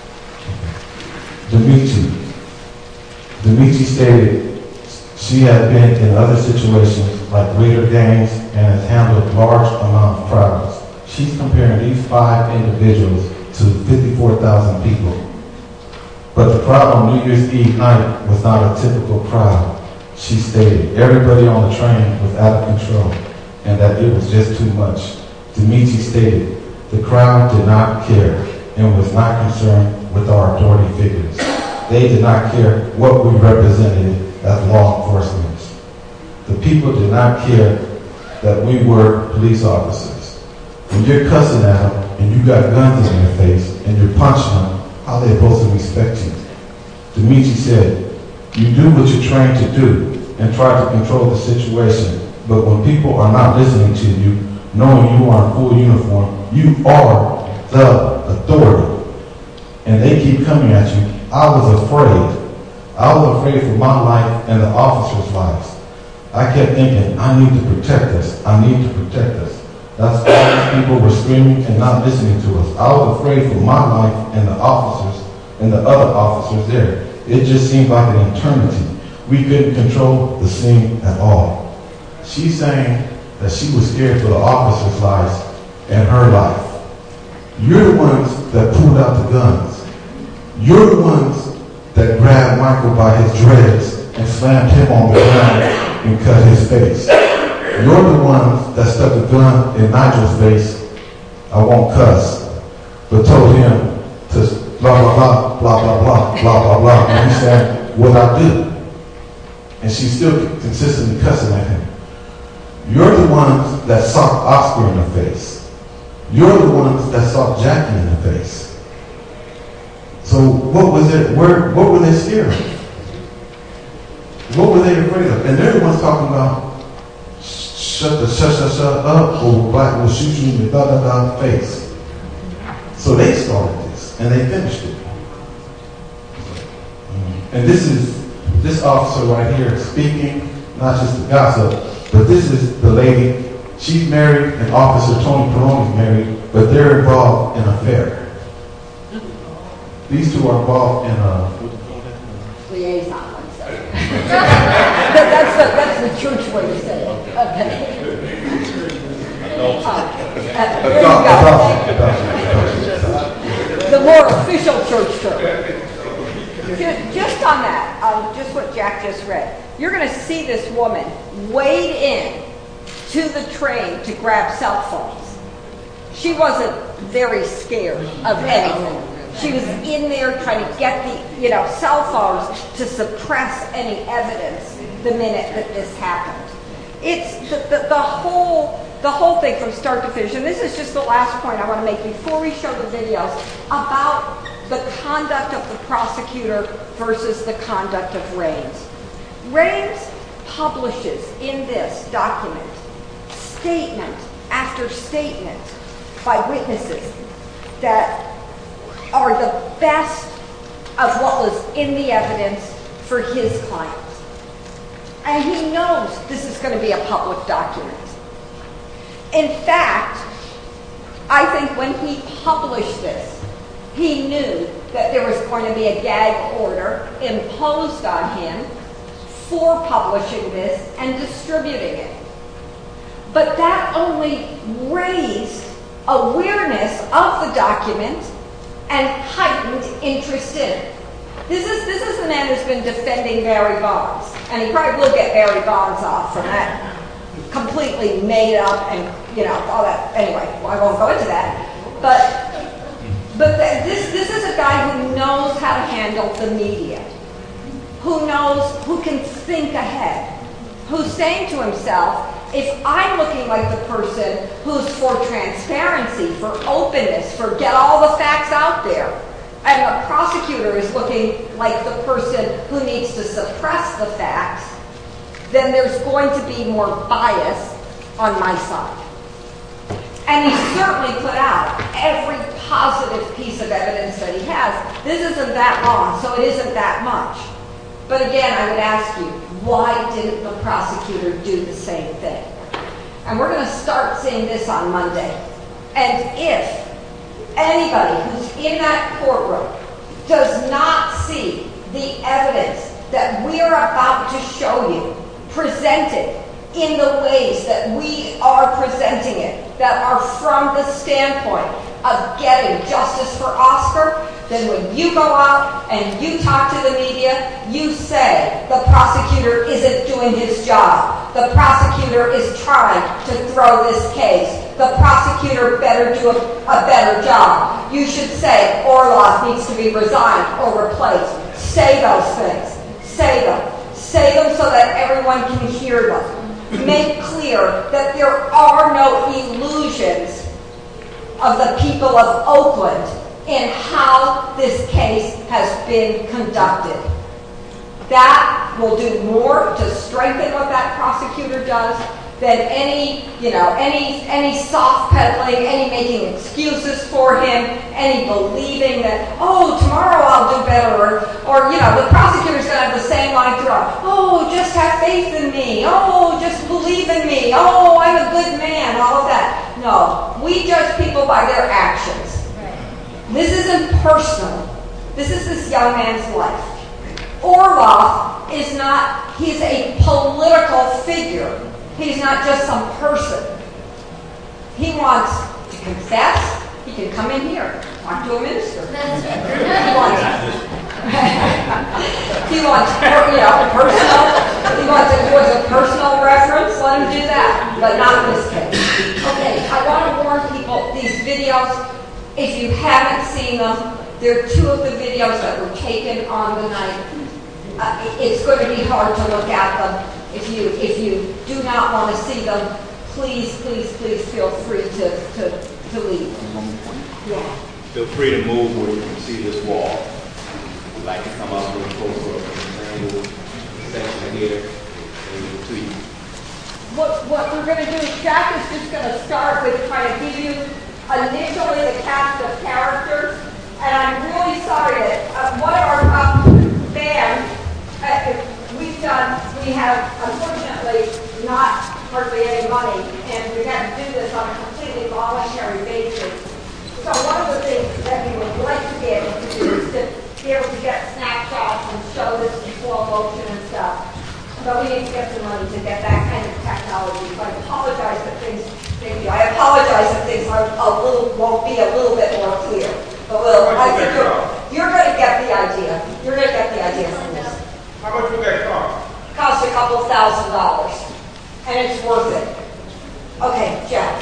Demichi stated she had been in other situations like Raider gangs and has handled large amount of crowds. She's comparing these 5 individuals to 54,000 people. But the crowd on New Year's Eve night was not a typical crowd. She stated everybody on the train was out of control and that it was just too much. Demichi stated the crowd did not care and was not concerned with our authority figures. They did not care what we represented as law enforcement. The people did not care that we were police officers. When you're cussing at them and you got guns in your face and you're punching them, how are they supposed to respect you? Demichi said, you do what you're trained to do and try to control the situation, but when people are not listening to you, knowing you are in full uniform, you are the authority. And they keep coming at you. I was afraid. I was afraid for my life and the officers' lives. I kept thinking, I need to protect us. I need to protect us. That's why these people were screaming and not listening to us. I was afraid for my life and the officers and the other officers there. It just seemed like an eternity. We couldn't control the scene at all. She's saying that she was scared for the officers' lives and her life. You're the ones that pulled out the guns. You're the ones that grabbed Michael by his dreads and slammed him on the ground and cut his face. You're the ones that stuck a gun in Nigel's face, I won't cuss, but told him to blah, blah, blah, blah, blah, blah, blah, blah, blah. And he said, what I do? And she's still consistently cussing at him. You're the ones that socked Oscar in the face. You're the ones that socked Jackie in the face. So what was it? What were they scared of? What were they afraid of? And everyone's talking about shut up, or black will shoot you in the face. So they started this, and they finished it. And this officer right here speaking, not just the gossip, but this is the lady. She's married, and Officer Tony Peroni's married, but they're involved in an affair. These two are involved in a liaison. That's the church way to say it. Okay. The more official church term. Just on that, just what Jack just read, you're going to see this woman wade in to the train to grab cell phones. She wasn't very scared of anything. She was in there trying to get the, cell phones to suppress any evidence the minute that this happened. It's the whole thing from start to finish. And this is just the last point I want to make before we show the videos about the conduct of the prosecutor versus the conduct of Raines. Raines publishes in this document statement after statement by witnesses that are the best of what was in the evidence for his client. And he knows this is going to be a public document. In fact, I think when he published this, he knew that there was going to be a gag order imposed on him for publishing this and distributing it. But that only raised awareness of the document and heightened interest in it. This is the man who's been defending Barry Bonds, and he probably will get Barry Bonds off from that completely made up and all that. Anyway, I won't go into that. But this is a guy who knows how to handle the media, who can think ahead, who's saying to himself, if I'm looking like the person who's for transparency, for openness, for get all the facts out there, and the prosecutor is looking like the person who needs to suppress the facts, then there's going to be more bias on my side. And he certainly put out every positive piece of evidence that he has. This isn't that long, so it isn't that much. But again, I would ask you, why didn't the prosecutor do the same thing? And we're going to start seeing this on Monday. And if anybody who's in that courtroom does not see the evidence that we're about to show you presented in the ways that we are presenting it, that are from the standpoint of getting justice for Oscar, then when you go out and you talk to the media, you say the prosecutor isn't doing his job. The prosecutor is trying to throw this case. The prosecutor better do a better job. You should say Orloff needs to be resigned or replaced. Say those things. Say them. Say them so that everyone can hear them. Make clear that there are no illusions of the people of Oakland in how this case has been conducted. That will do more to strengthen what that prosecutor does than any soft peddling, any making excuses for him, any believing that, tomorrow I'll do better, or the prosecutor's going to have the same line throughout. Just have faith in me. Just believe in me. I'm a good man, all of that. No, we judge people by their actions. This isn't personal. This is this young man's life. Orloff is not, he's a political figure. He's not just some person. He wants to confess. He can come in here, talk to a minister. He wants personal. He wants to do a personal reference. Let him do that, but not in this case. Okay, I want to warn people, these videos, if you haven't seen them, there are two of the videos that were taken on the night. It's going to be hard to look at them. If you do not want to see them, please feel free to leave. Yeah. Feel free to move where you can see this wall. If you'd like to come up with a closer section here and to you. What we're going to do is Jack is just going to start with trying to give you initially the cast of characters. And I'm really sorry that one of our bands, we have unfortunately not hardly any money, and we had to do this on a completely voluntary basis. So one of the things that we would like to be able to do is to be able to get snapshots and show this in slow motion and stuff. But we need to get some money to get that kind of technology. So I apologize that things, thank you. I apologize that things won't be a little bit more clear. But I think you're going to get the idea. You're going to get the idea from this. How much would that cost? It costs a couple $1,000s. And it's worth it. Okay, Jack.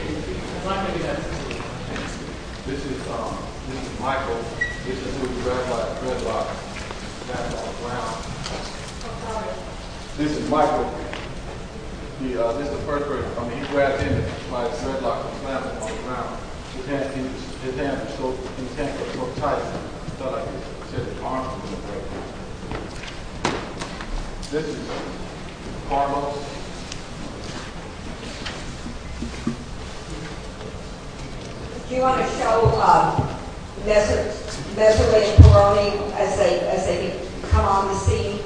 This is Michael. This is who dreadlock snapped on the ground. This is Michael. This is the first person. He grabbed in my dreadlock and snapped on the ground. His hand was so tight. I felt like his arms were going to break. This is Carlos. Do you want to show Messerly and Peroni as they come on the scene?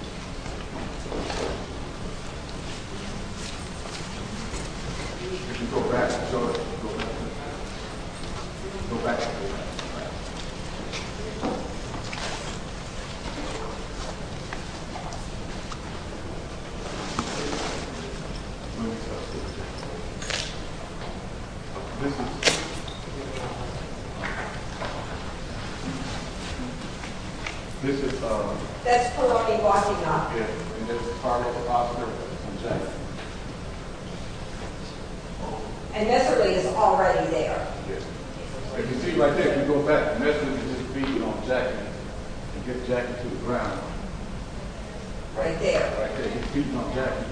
If you go back and show it, go back. This is That's Peroni walking up. yeah, and this is Carlos, Oscar, and Jack. And Messerly is already there. Yeah. If you see right there, if you go back, Messerly is just beating on Jackie and get Jackie to the ground. Right there. Right there, he's beating on Jackie.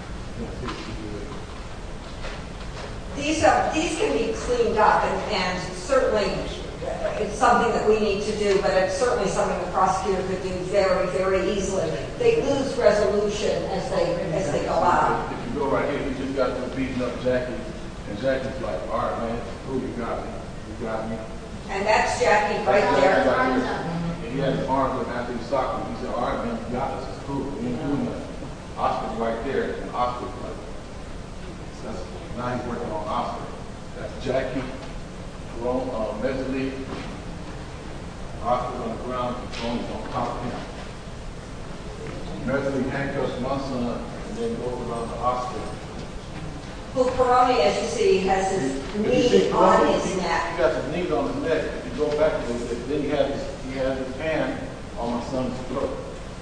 These can be cleaned up, and certainly it's something that we need to do, but it's certainly something the prosecutor could do very, very easily. They lose resolution as they go out. If you go right here, he just got to beating up Jackie, and Jackie's like, all right, man, cool, you got me. You got me. And that's Jackie right there. Right here. And he had his arms up after he socked him. He said, all right, man, you got this. It's cool. We ain't doing nothing. Oscar's right there, and Oscar's like, now he's working on Oscar. That's Jackie, Messerly, Oscar's on the ground, Tony's on top of him. Messerly handcuffs my son, and then goes around to Oscar. Who Peroni, as you see, has his knee on his neck. He got his knee on his neck. If you go back a little bit, then he had his hand on my son's throat.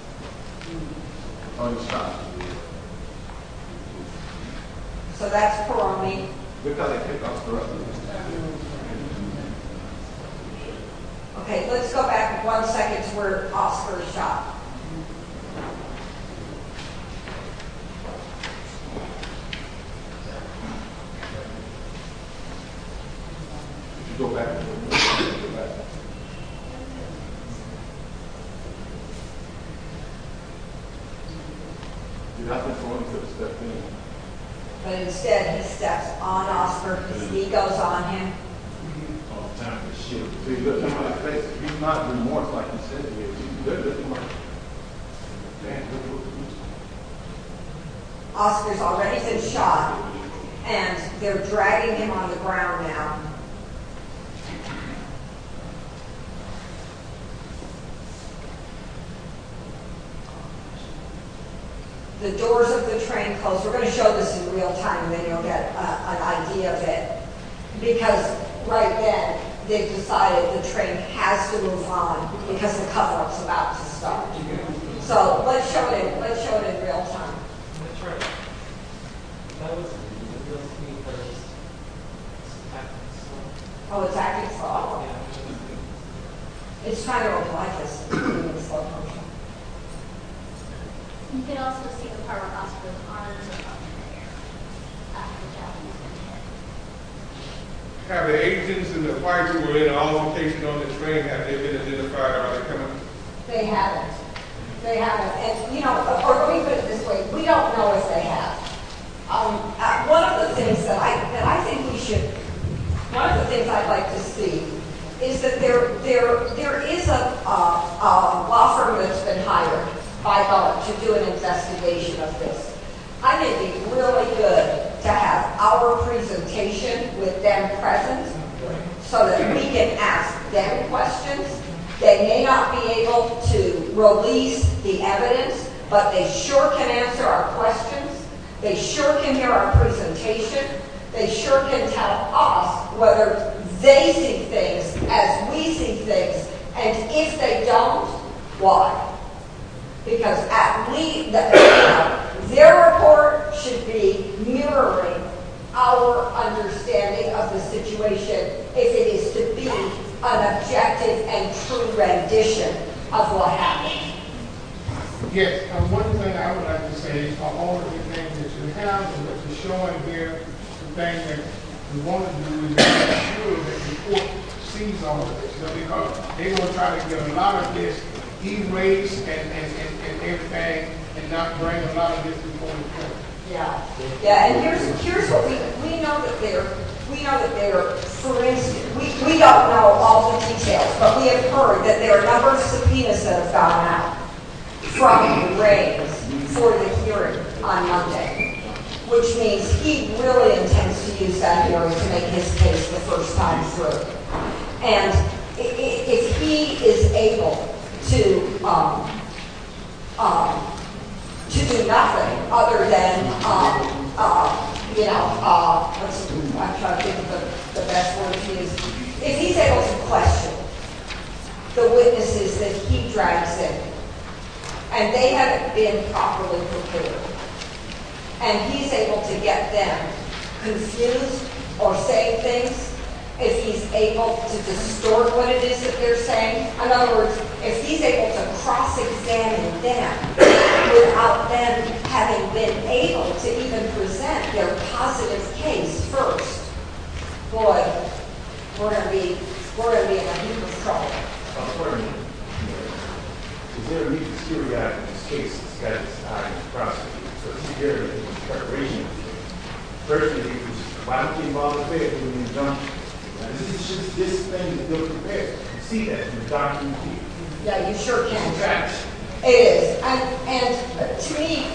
On his shot. So that's Peroni. Look how they pick up the rest of it. Okay, let's go back 1 second to where Oscar is shot. Go back. Go back. Dude, I think Tony could have stepped in. But instead, he steps on Oscar. His knee goes on him. All the time for shit. See, look at his face. He's not remorse like he said he is. He's good. Look at him. Damn, look. Oscar's already been shot, and they're dragging him on the ground now. The doors of the train close. We're going to show this in real time, and then you'll get an idea of it. Because right then, they've decided the train has to move on because the cover-up's about to start. So let's show it in real time. That's right. That was the real screen first. Oh, it's acting slow. Yeah. It's trying to apply this in slow motion. You can also see the part where Oscar's arms are up in the air after the Japanese been hit. Have the agents and the fighters who were in the altercation on the train, have they been identified or are they coming? They haven't. They haven't. And, you know, or let me put it this way, we don't know if they have. One of the things that I think we should, one of the things I'd like to see is that there is a law firm that's been hired by Boeing to do an investigation of this. I think it'd be really good to have our presentation with them present so that we can ask them questions. They may not be able to release the evidence, but they sure can answer our questions. They sure can hear our presentation. They sure can tell us whether they see things as we see things, and if they don't, why? Because at least their report should be mirroring our understanding of the situation if it is to be an objective and true rendition of what happened. Yes, one thing I would like to say is all of the things that you have and that you're showing here, the thing that we want to do is make sure that the court sees all of this. Because they're going to try to get a lot of this erased and everything and not bring a lot of this before the court. Yeah, and here's what we know that they're, for instance, we don't know all the details, but we have heard that there are a number of subpoenas that have gone out from Raines for the hearing on Monday, which means he really intends to use that hearing to make his case the first time through. And if he is able to do nothing other than, I'm trying to think of the best word to use. If he's able to question the witnesses that he drags in, and they haven't been properly prepared, and he's able to get them confused or saying things, if he's able to distort what it is that they're saying. In other words, if he's able to cross-examine them without them having been able to even present their positive case first, boy, we're going to be in a heap of trouble. Is there a need to Syria in this case that's got its eye in the prosecutor? So Syria in preparation. Firstly, why don't you involve the fair with an injunction? Now, this thing is still prepared. You see that in the document here. Yeah, you sure can. Facts. It is. And to me,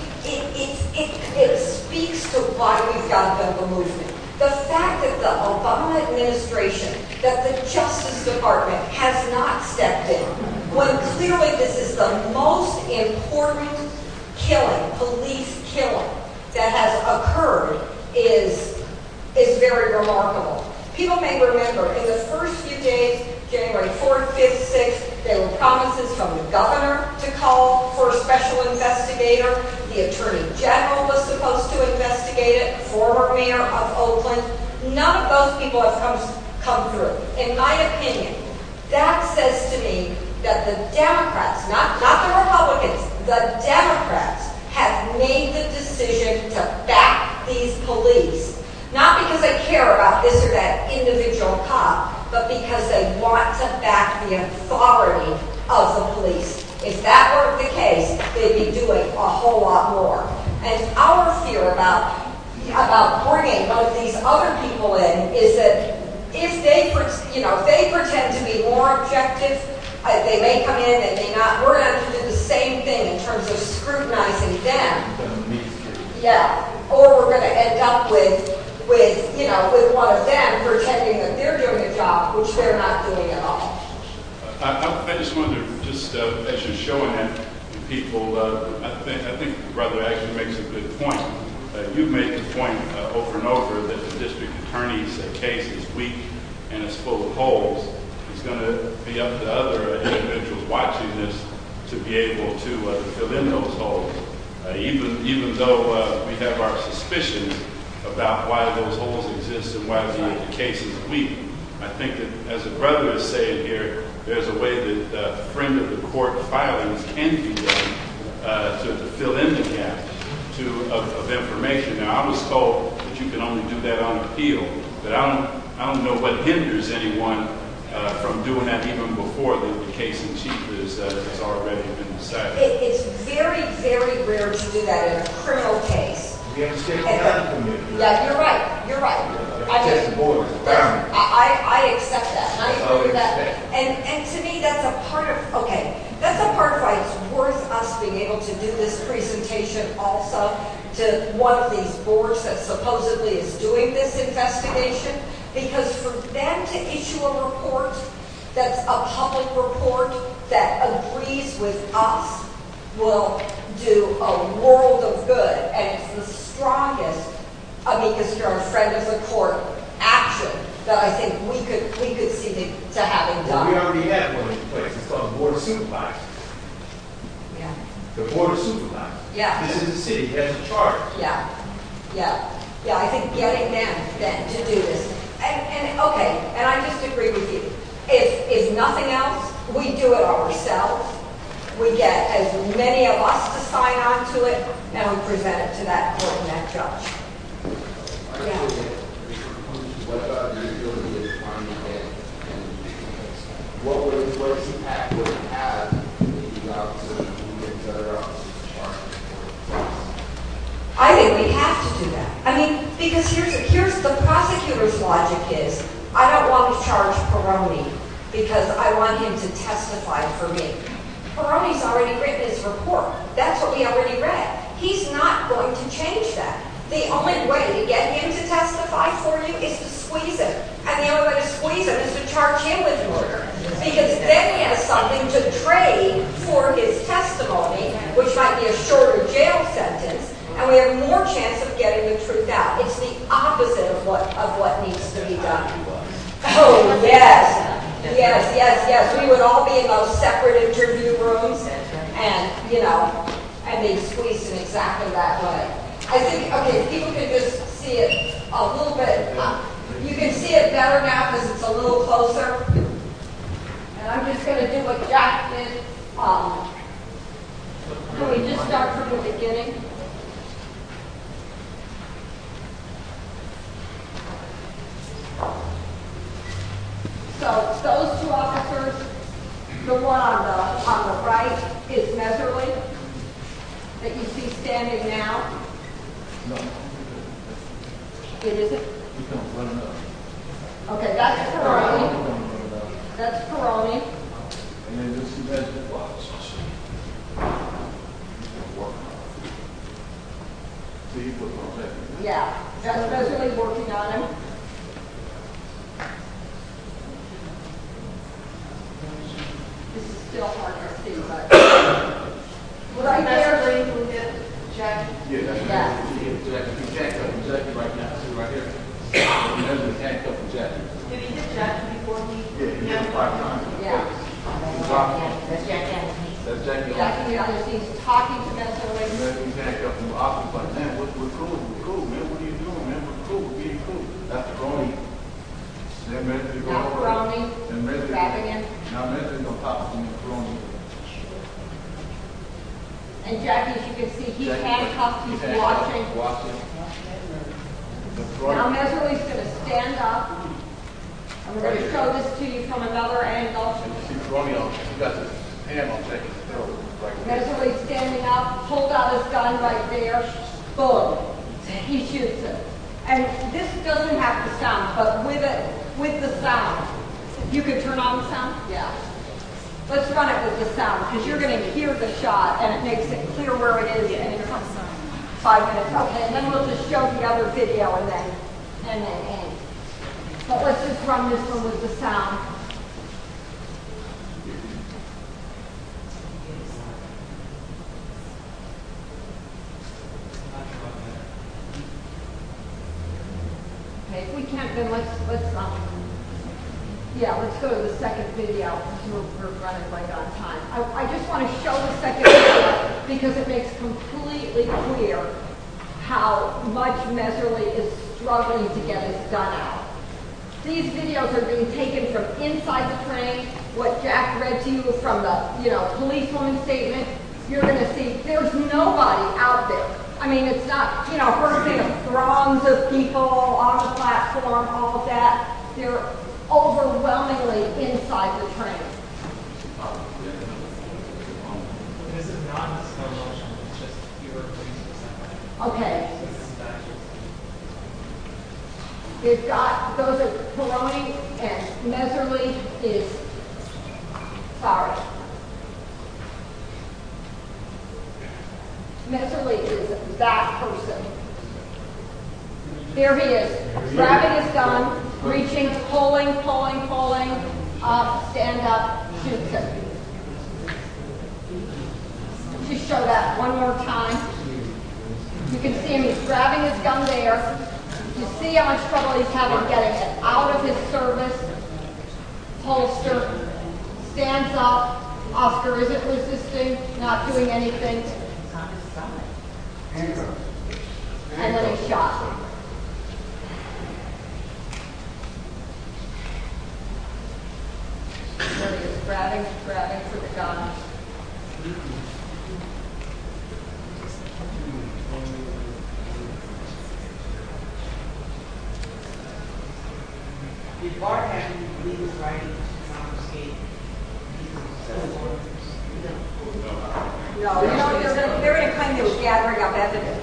it speaks to why we've got to build a movement. The fact that the Obama administration, that the Justice Department has not stepped in, when clearly this is the most important killing, police killing, that has occurred is very remarkable. People may remember in the first few days, January 4th, 5th, 6th, there were promises from the governor to call for a special investigator. The attorney general was supposed to investigate it, former mayor of Oakland. None of those people have come through. In my opinion, that says to me that the Democrats, not the Republicans, the Democrats have made the decision to back these police. Not because they care about this or that individual cop, but because they want to back the authority of the police. If that weren't the case, they'd be doing a whole lot more. And our fear about bringing one of these other people in is that if they pretend to be more objective, they may come in, they may not. We're going to have to do the same thing in terms of scrutinizing them. Yeah. Or we're going to end up with one of them pretending that they're doing a job which they're not doing at all. I just wanted to as you're showing that people, I think the brother actually makes a good point. You've made the point over and over that the district attorney's case is weak and it's full of holes. It's going to be up to other individuals watching this to be able to fill in those holes. Even though we have our suspicions about why those holes exist and why the case is weak, I think that, as the brother is saying here, there's a way that friend of the court filings can be done to fill in the gap of information. Now, I was told that you can only do that on appeal, but I don't know what hinders anyone from doing that even before before the case in chief has already been decided. It's very, very rare to do that in a criminal case. We have a state county committee. Yeah, you're right. You're right. Test the board. I accept that. And I That's agree all with that. we expect. And to me, that's a part of, that's a part of why it's worth us being able to do this presentation also to one of these boards that supposedly is doing this investigation. Because for them to issue a report that's a public report that agrees with us will do a world of good. And it's the strongest amicus curiae, friend of the court action that I think we could see to having Well, we done. already have one in place. It's called the Board of Supervisors. Yeah. The Board of Supervisors. Yeah. This is the city. It has a charter. Yeah. I think getting them then to do this. And I just agree with you. If nothing else, we do it ourselves. We get as many of us to sign on to it, and we present it to that court and that judge. Yeah. What about your ability of finding it, and what impact would it have if you got to get better officers? I think we have to do that. I mean, because here's the prosecutor's logic is, I don't want to charge Peroni because I want him to testify for me. Peroni's already written his report. That's what we already read. He's not going to change that. The only way to get him to testify for you is to squeeze him. And the only way to squeeze him is to charge him with murder. Because then he has something to trade for his testimony, which might be a shorter jail sentence, and we have more chance of getting the truth out. It's the opposite of what needs to be done. Oh, yes. We would all be in those separate interview rooms and, and be squeezed in exactly that way. I think, if people can just see it a little bit, you can see it better now because it's a little closer. And I'm just going to do what Jack did. Can we just start from the beginning? So those two officers, the one on the right is Meserly, that you see standing now. No. It isn't? You don't run it up. Okay, that's Peroni. That's Peroni. And then you'll see that watch. See, you put it on that. Yeah, that's Meserly working on him. This is still hard to see, but right there. Jack. Yeah, that's Yeah. Jackie. He's handcuffed. Jackie right now. See right here. He's handcuffed with Jackie. Did he hit Jackie before he? Yeah, he hit him 5 times. Yeah. That's Jackie. That's Jackie. Jackie, he's talking to Meserly. And then he's handcuffed with the officer. Like, man, we're cool, man. What are you doing, man? We're cool. We're being cool. That's Peroni. Then Meserly goes Now over. Peroni, Then Meserly grabbing him. Now Meserly's on top of him. Peroni. And Jackie, as you can see, he's Jackie, handcuffed, he's handcuffed, watching. watching. Now Meserly's going to stand up. And we're going to show this to you from another angle. And you see Peroni on, he got his hand on Jackie's throat. Right there. Meserly standing up, pulled out his gun right there. Boom. He shoots it. And this doesn't have the sound, but with the sound. You can turn on the sound? Yeah. Let's run it with the sound, because you're going to hear the shot, and it makes it clear where it is, and it comes 5 minutes. Okay, and then we'll just show the other video, and then end. But let's just run this one with the sound. Okay, if we can't, then let's go to the second video, because we're running right on time. I just want to show the second video because it makes completely clear how much Meserly is struggling to get his gun out. These videos are being taken from inside the train. What Jack read to you from the, policewoman's statement, you're going to see there's nobody out there. I mean, it's not, first thing of throngs of people on the platform, all of that. They're overwhelmingly inside the train. This is not a slow motion, it's just you were pleased with that. Okay. This is actually. They've got, those are Peroni and Meserly is, sorry. Meserly is that person. There he is, grabbing his gun, reaching, pulling, up, stand up, shoots him. Just show that one more time. You can see him, he's grabbing his gun there. You see how much trouble he's having getting it out of his service holster. Stands up. Oscar isn't resisting, not doing anything. And then he's shot. There he is, grabbing for the gun. Did Bart have any legal right to confiscate? No, they're going to claim they were gathering up evidence.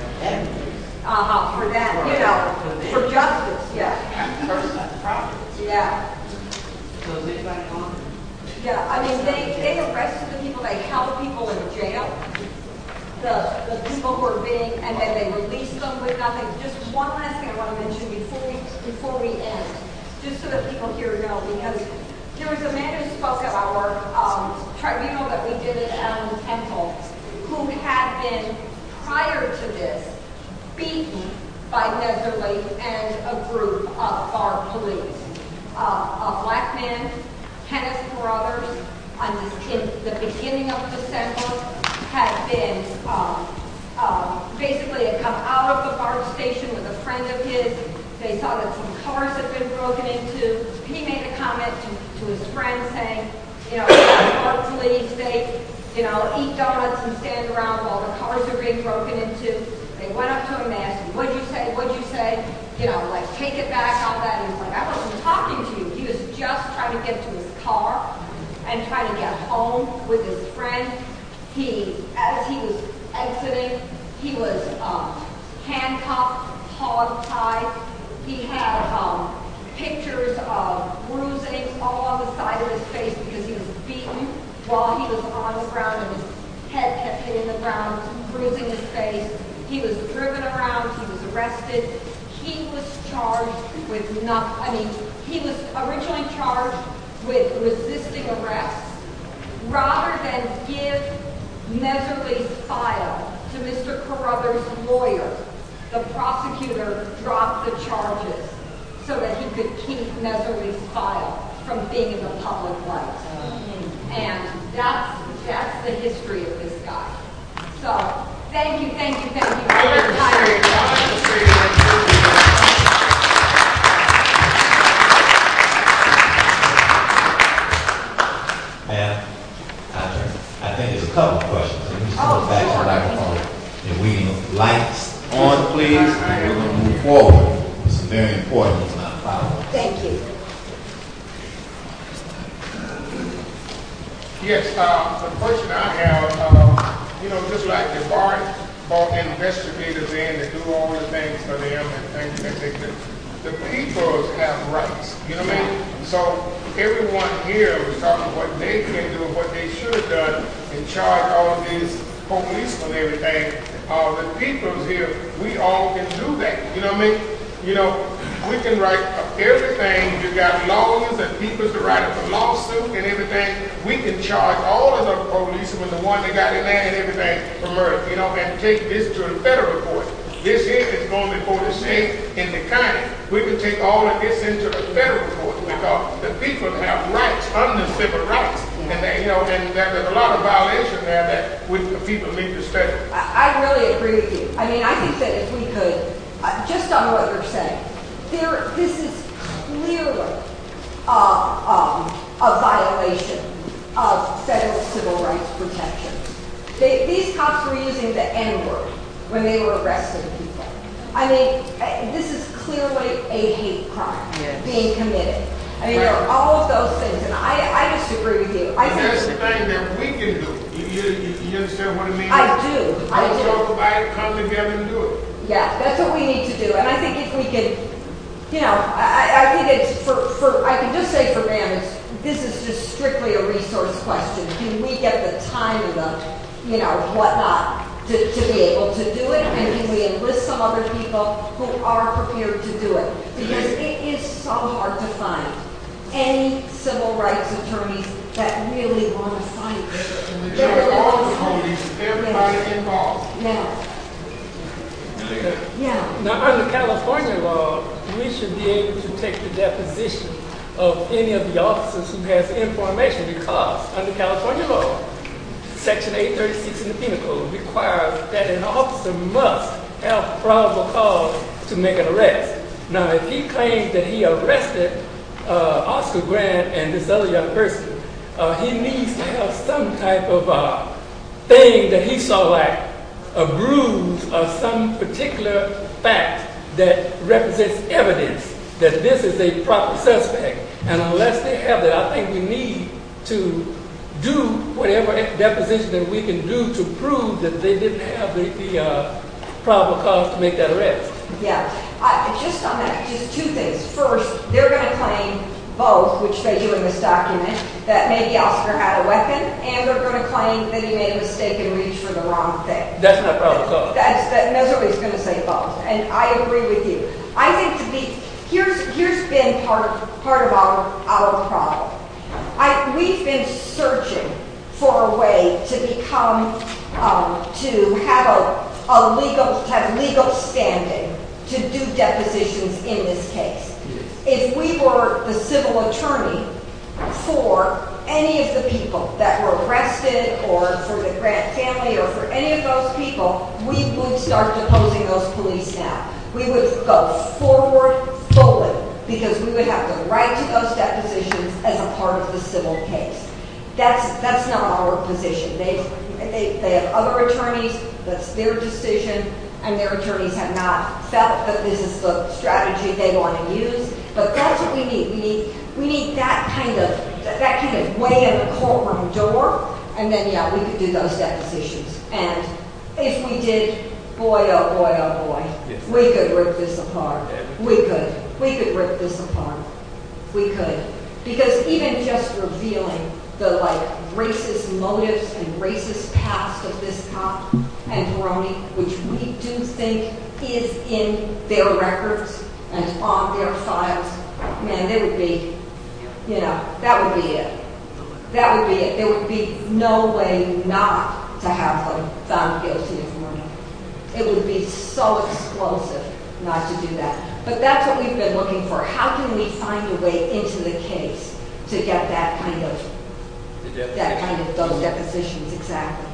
For that, for justice, yeah. Personal property. Yeah. So is anybody on? Yeah, I mean, they arrested the people, they held people in jail, the people who were being, and then they released them with nothing. Just one last thing I want to mention before we end, just so that people here know, because there was a man who spoke at our tribunal that we did at Allen Temple, who had been, prior to this, beaten by Meserly and a group of our police. A black man, Kenneth Carruthers, in the beginning of December, had been basically had come out of the BART station with a friend of his. They saw that some cars had been broken into. He made a comment to his friend saying, BART police, they, eat donuts and stand around while the cars are being broken into. They went up to him and asked him, what'd you say? Take it back, all that. And he was like, I wasn't talking to you. He was just trying to get to his car and trying to get home with his friend. As he was exiting, he was handcuffed, hog-tied. He had pictures of bruising all on the side of his face because he was beaten while he was on the ground and his head kept hitting the ground, bruising his face. He was driven around. He was arrested. He was charged with he was originally charged with resisting arrest. Rather than give Meserly's file to Mr. Carruthers' lawyer, the prosecutor dropped the charges so that he could keep Meserly's file from being in the public light. And that's the history of this guy. So, thank you. I think there's a couple of questions. Let me just go back to the microphone. If we lights on, please, and we're going to move forward with some very important follow-up. Thank you. Yes, the question I have, just like the BART brought investigators in to do all the things for them and things that they do, the people have rights, you know what I mean? So everyone here was talking what they can do, what they should have done, and charge all of these policemen and everything. The people's here, we all can do that, you know what I mean? We can write up everything. You got lawyers and people to write up a lawsuit and everything. We can charge all of the policemen, the one that got in there and everything, for murder, and take this to the federal court. This here is going before the state and the county. We can take all of this into the federal court because the people have rights under civil rights. And there's a lot of violation there that the people need to study. I really agree with you. I think that if we could, just on what you're saying, this is clearly a violation of federal civil rights protection. These cops were using the N-word when they were arresting people. This is clearly a hate crime being committed. I mean, there are all of those things, and I just agree with you. I And think that's the thing that we can do. You understand what I mean? I do. Let's talk about it, come together and do it. Yeah, that's what we need to do. And I think if we can, you know, I think it's for I can just say for them, this is just strictly a resource question. Can we get the time and the, you know, whatnot to be able to do it? And can we enlist some other people who are prepared to do it? Because it is so hard to find any civil rights attorneys that really want to fight. And all the police, everybody involved. Yeah. Yeah. Now, under California law, we should be able to take the deposition of any of the officers who has information, because under California law, Section 836 in the Penal Code requires that an officer must have probable cause to make an arrest. Now, if he claims that he arrested Oscar Grant and this other young person, he needs to have some type of thing that he saw, like a bruise or some particular fact that represents evidence that this is a proper suspect. And unless they have that, I think we need to do whatever deposition that we can do to prove that they didn't have the probable cause to make that arrest. Yeah. Just on that, just two things. First, they're going to claim both, which they do in this document, that maybe Oscar had a weapon, and they're going to claim that he made a mistake and reached for the wrong thing. That's not probable cause. That's what he's going to say both, and I agree with you. I think here's been part of our problem. We've been searching for a way to become to have legal standing to do depositions in this case. If we were the civil attorney for any of the people that were arrested, or for the Grant family, or for any of those people, we would start deposing those police now. We would go forward fully, because we would have the right to those depositions as a part of the civil case. That's not our position. They have other attorneys. That's their decision, and their attorneys have not felt that this is the strategy they want to use. But that's what we need. We need that kind of way in the courtroom door, and then we could do those depositions. And if we did, boy, oh boy, oh boy, yes, we could rip this apart. We could rip this apart. We could, because even just revealing the racist motives and racist past of this cop and Peroni, which we do think is in their records and on their files, man, there would be, that would be it. That would be it. There would be no way not to have them found guilty of murder. It would be so explosive not to do that. But that's what we've been looking for. How can we find a way into the case to get that kind of those depositions? Exactly.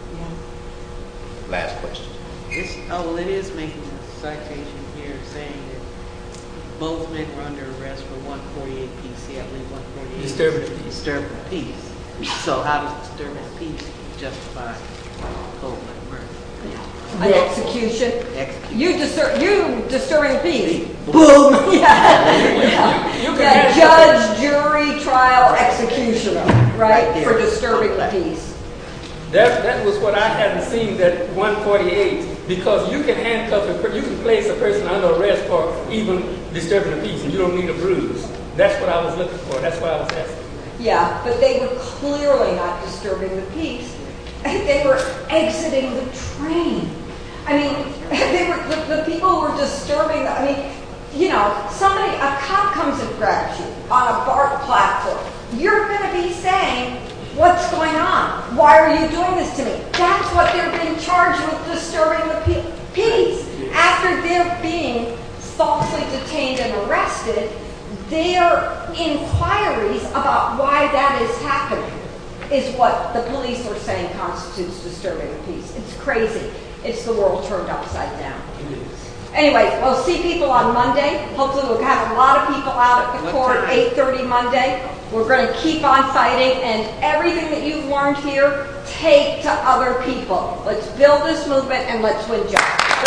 Yeah. Last question. It is making a citation here saying that both men were under arrest for 148 PC, I believe 148. Disturbing the peace. So how does disturbing the peace justify cold-blooded murder? An execution. You disturbing the peace. Boom. Judge, jury, trial, executioner. Right? For disturbing the peace. That was what I hadn't seen, that 148, because you can handcuff you can place a person under arrest for even disturbing the peace, and you don't need a bruise. That's what I was looking for. That's why I was asking. Yeah, but they were clearly not disturbing the peace. They were exiting the train. I mean, the people were disturbing. A cop comes and grabs you on a BART platform. You're going to be saying, "What's going on? Why are you doing this to me?" That's what they're being charged with, disturbing the peace. After they're being falsely detained and arrested, their inquiries about why that is happening is what the police are saying constitutes disturbing the peace. It's crazy. It's the world turned upside down. Anyway, we'll see people on Monday. Hopefully we'll have a lot of people out at the court, 8:30 Monday. We're going to keep on fighting, and everything that you've learned here, take to other people. Let's build this movement, and let's win justice.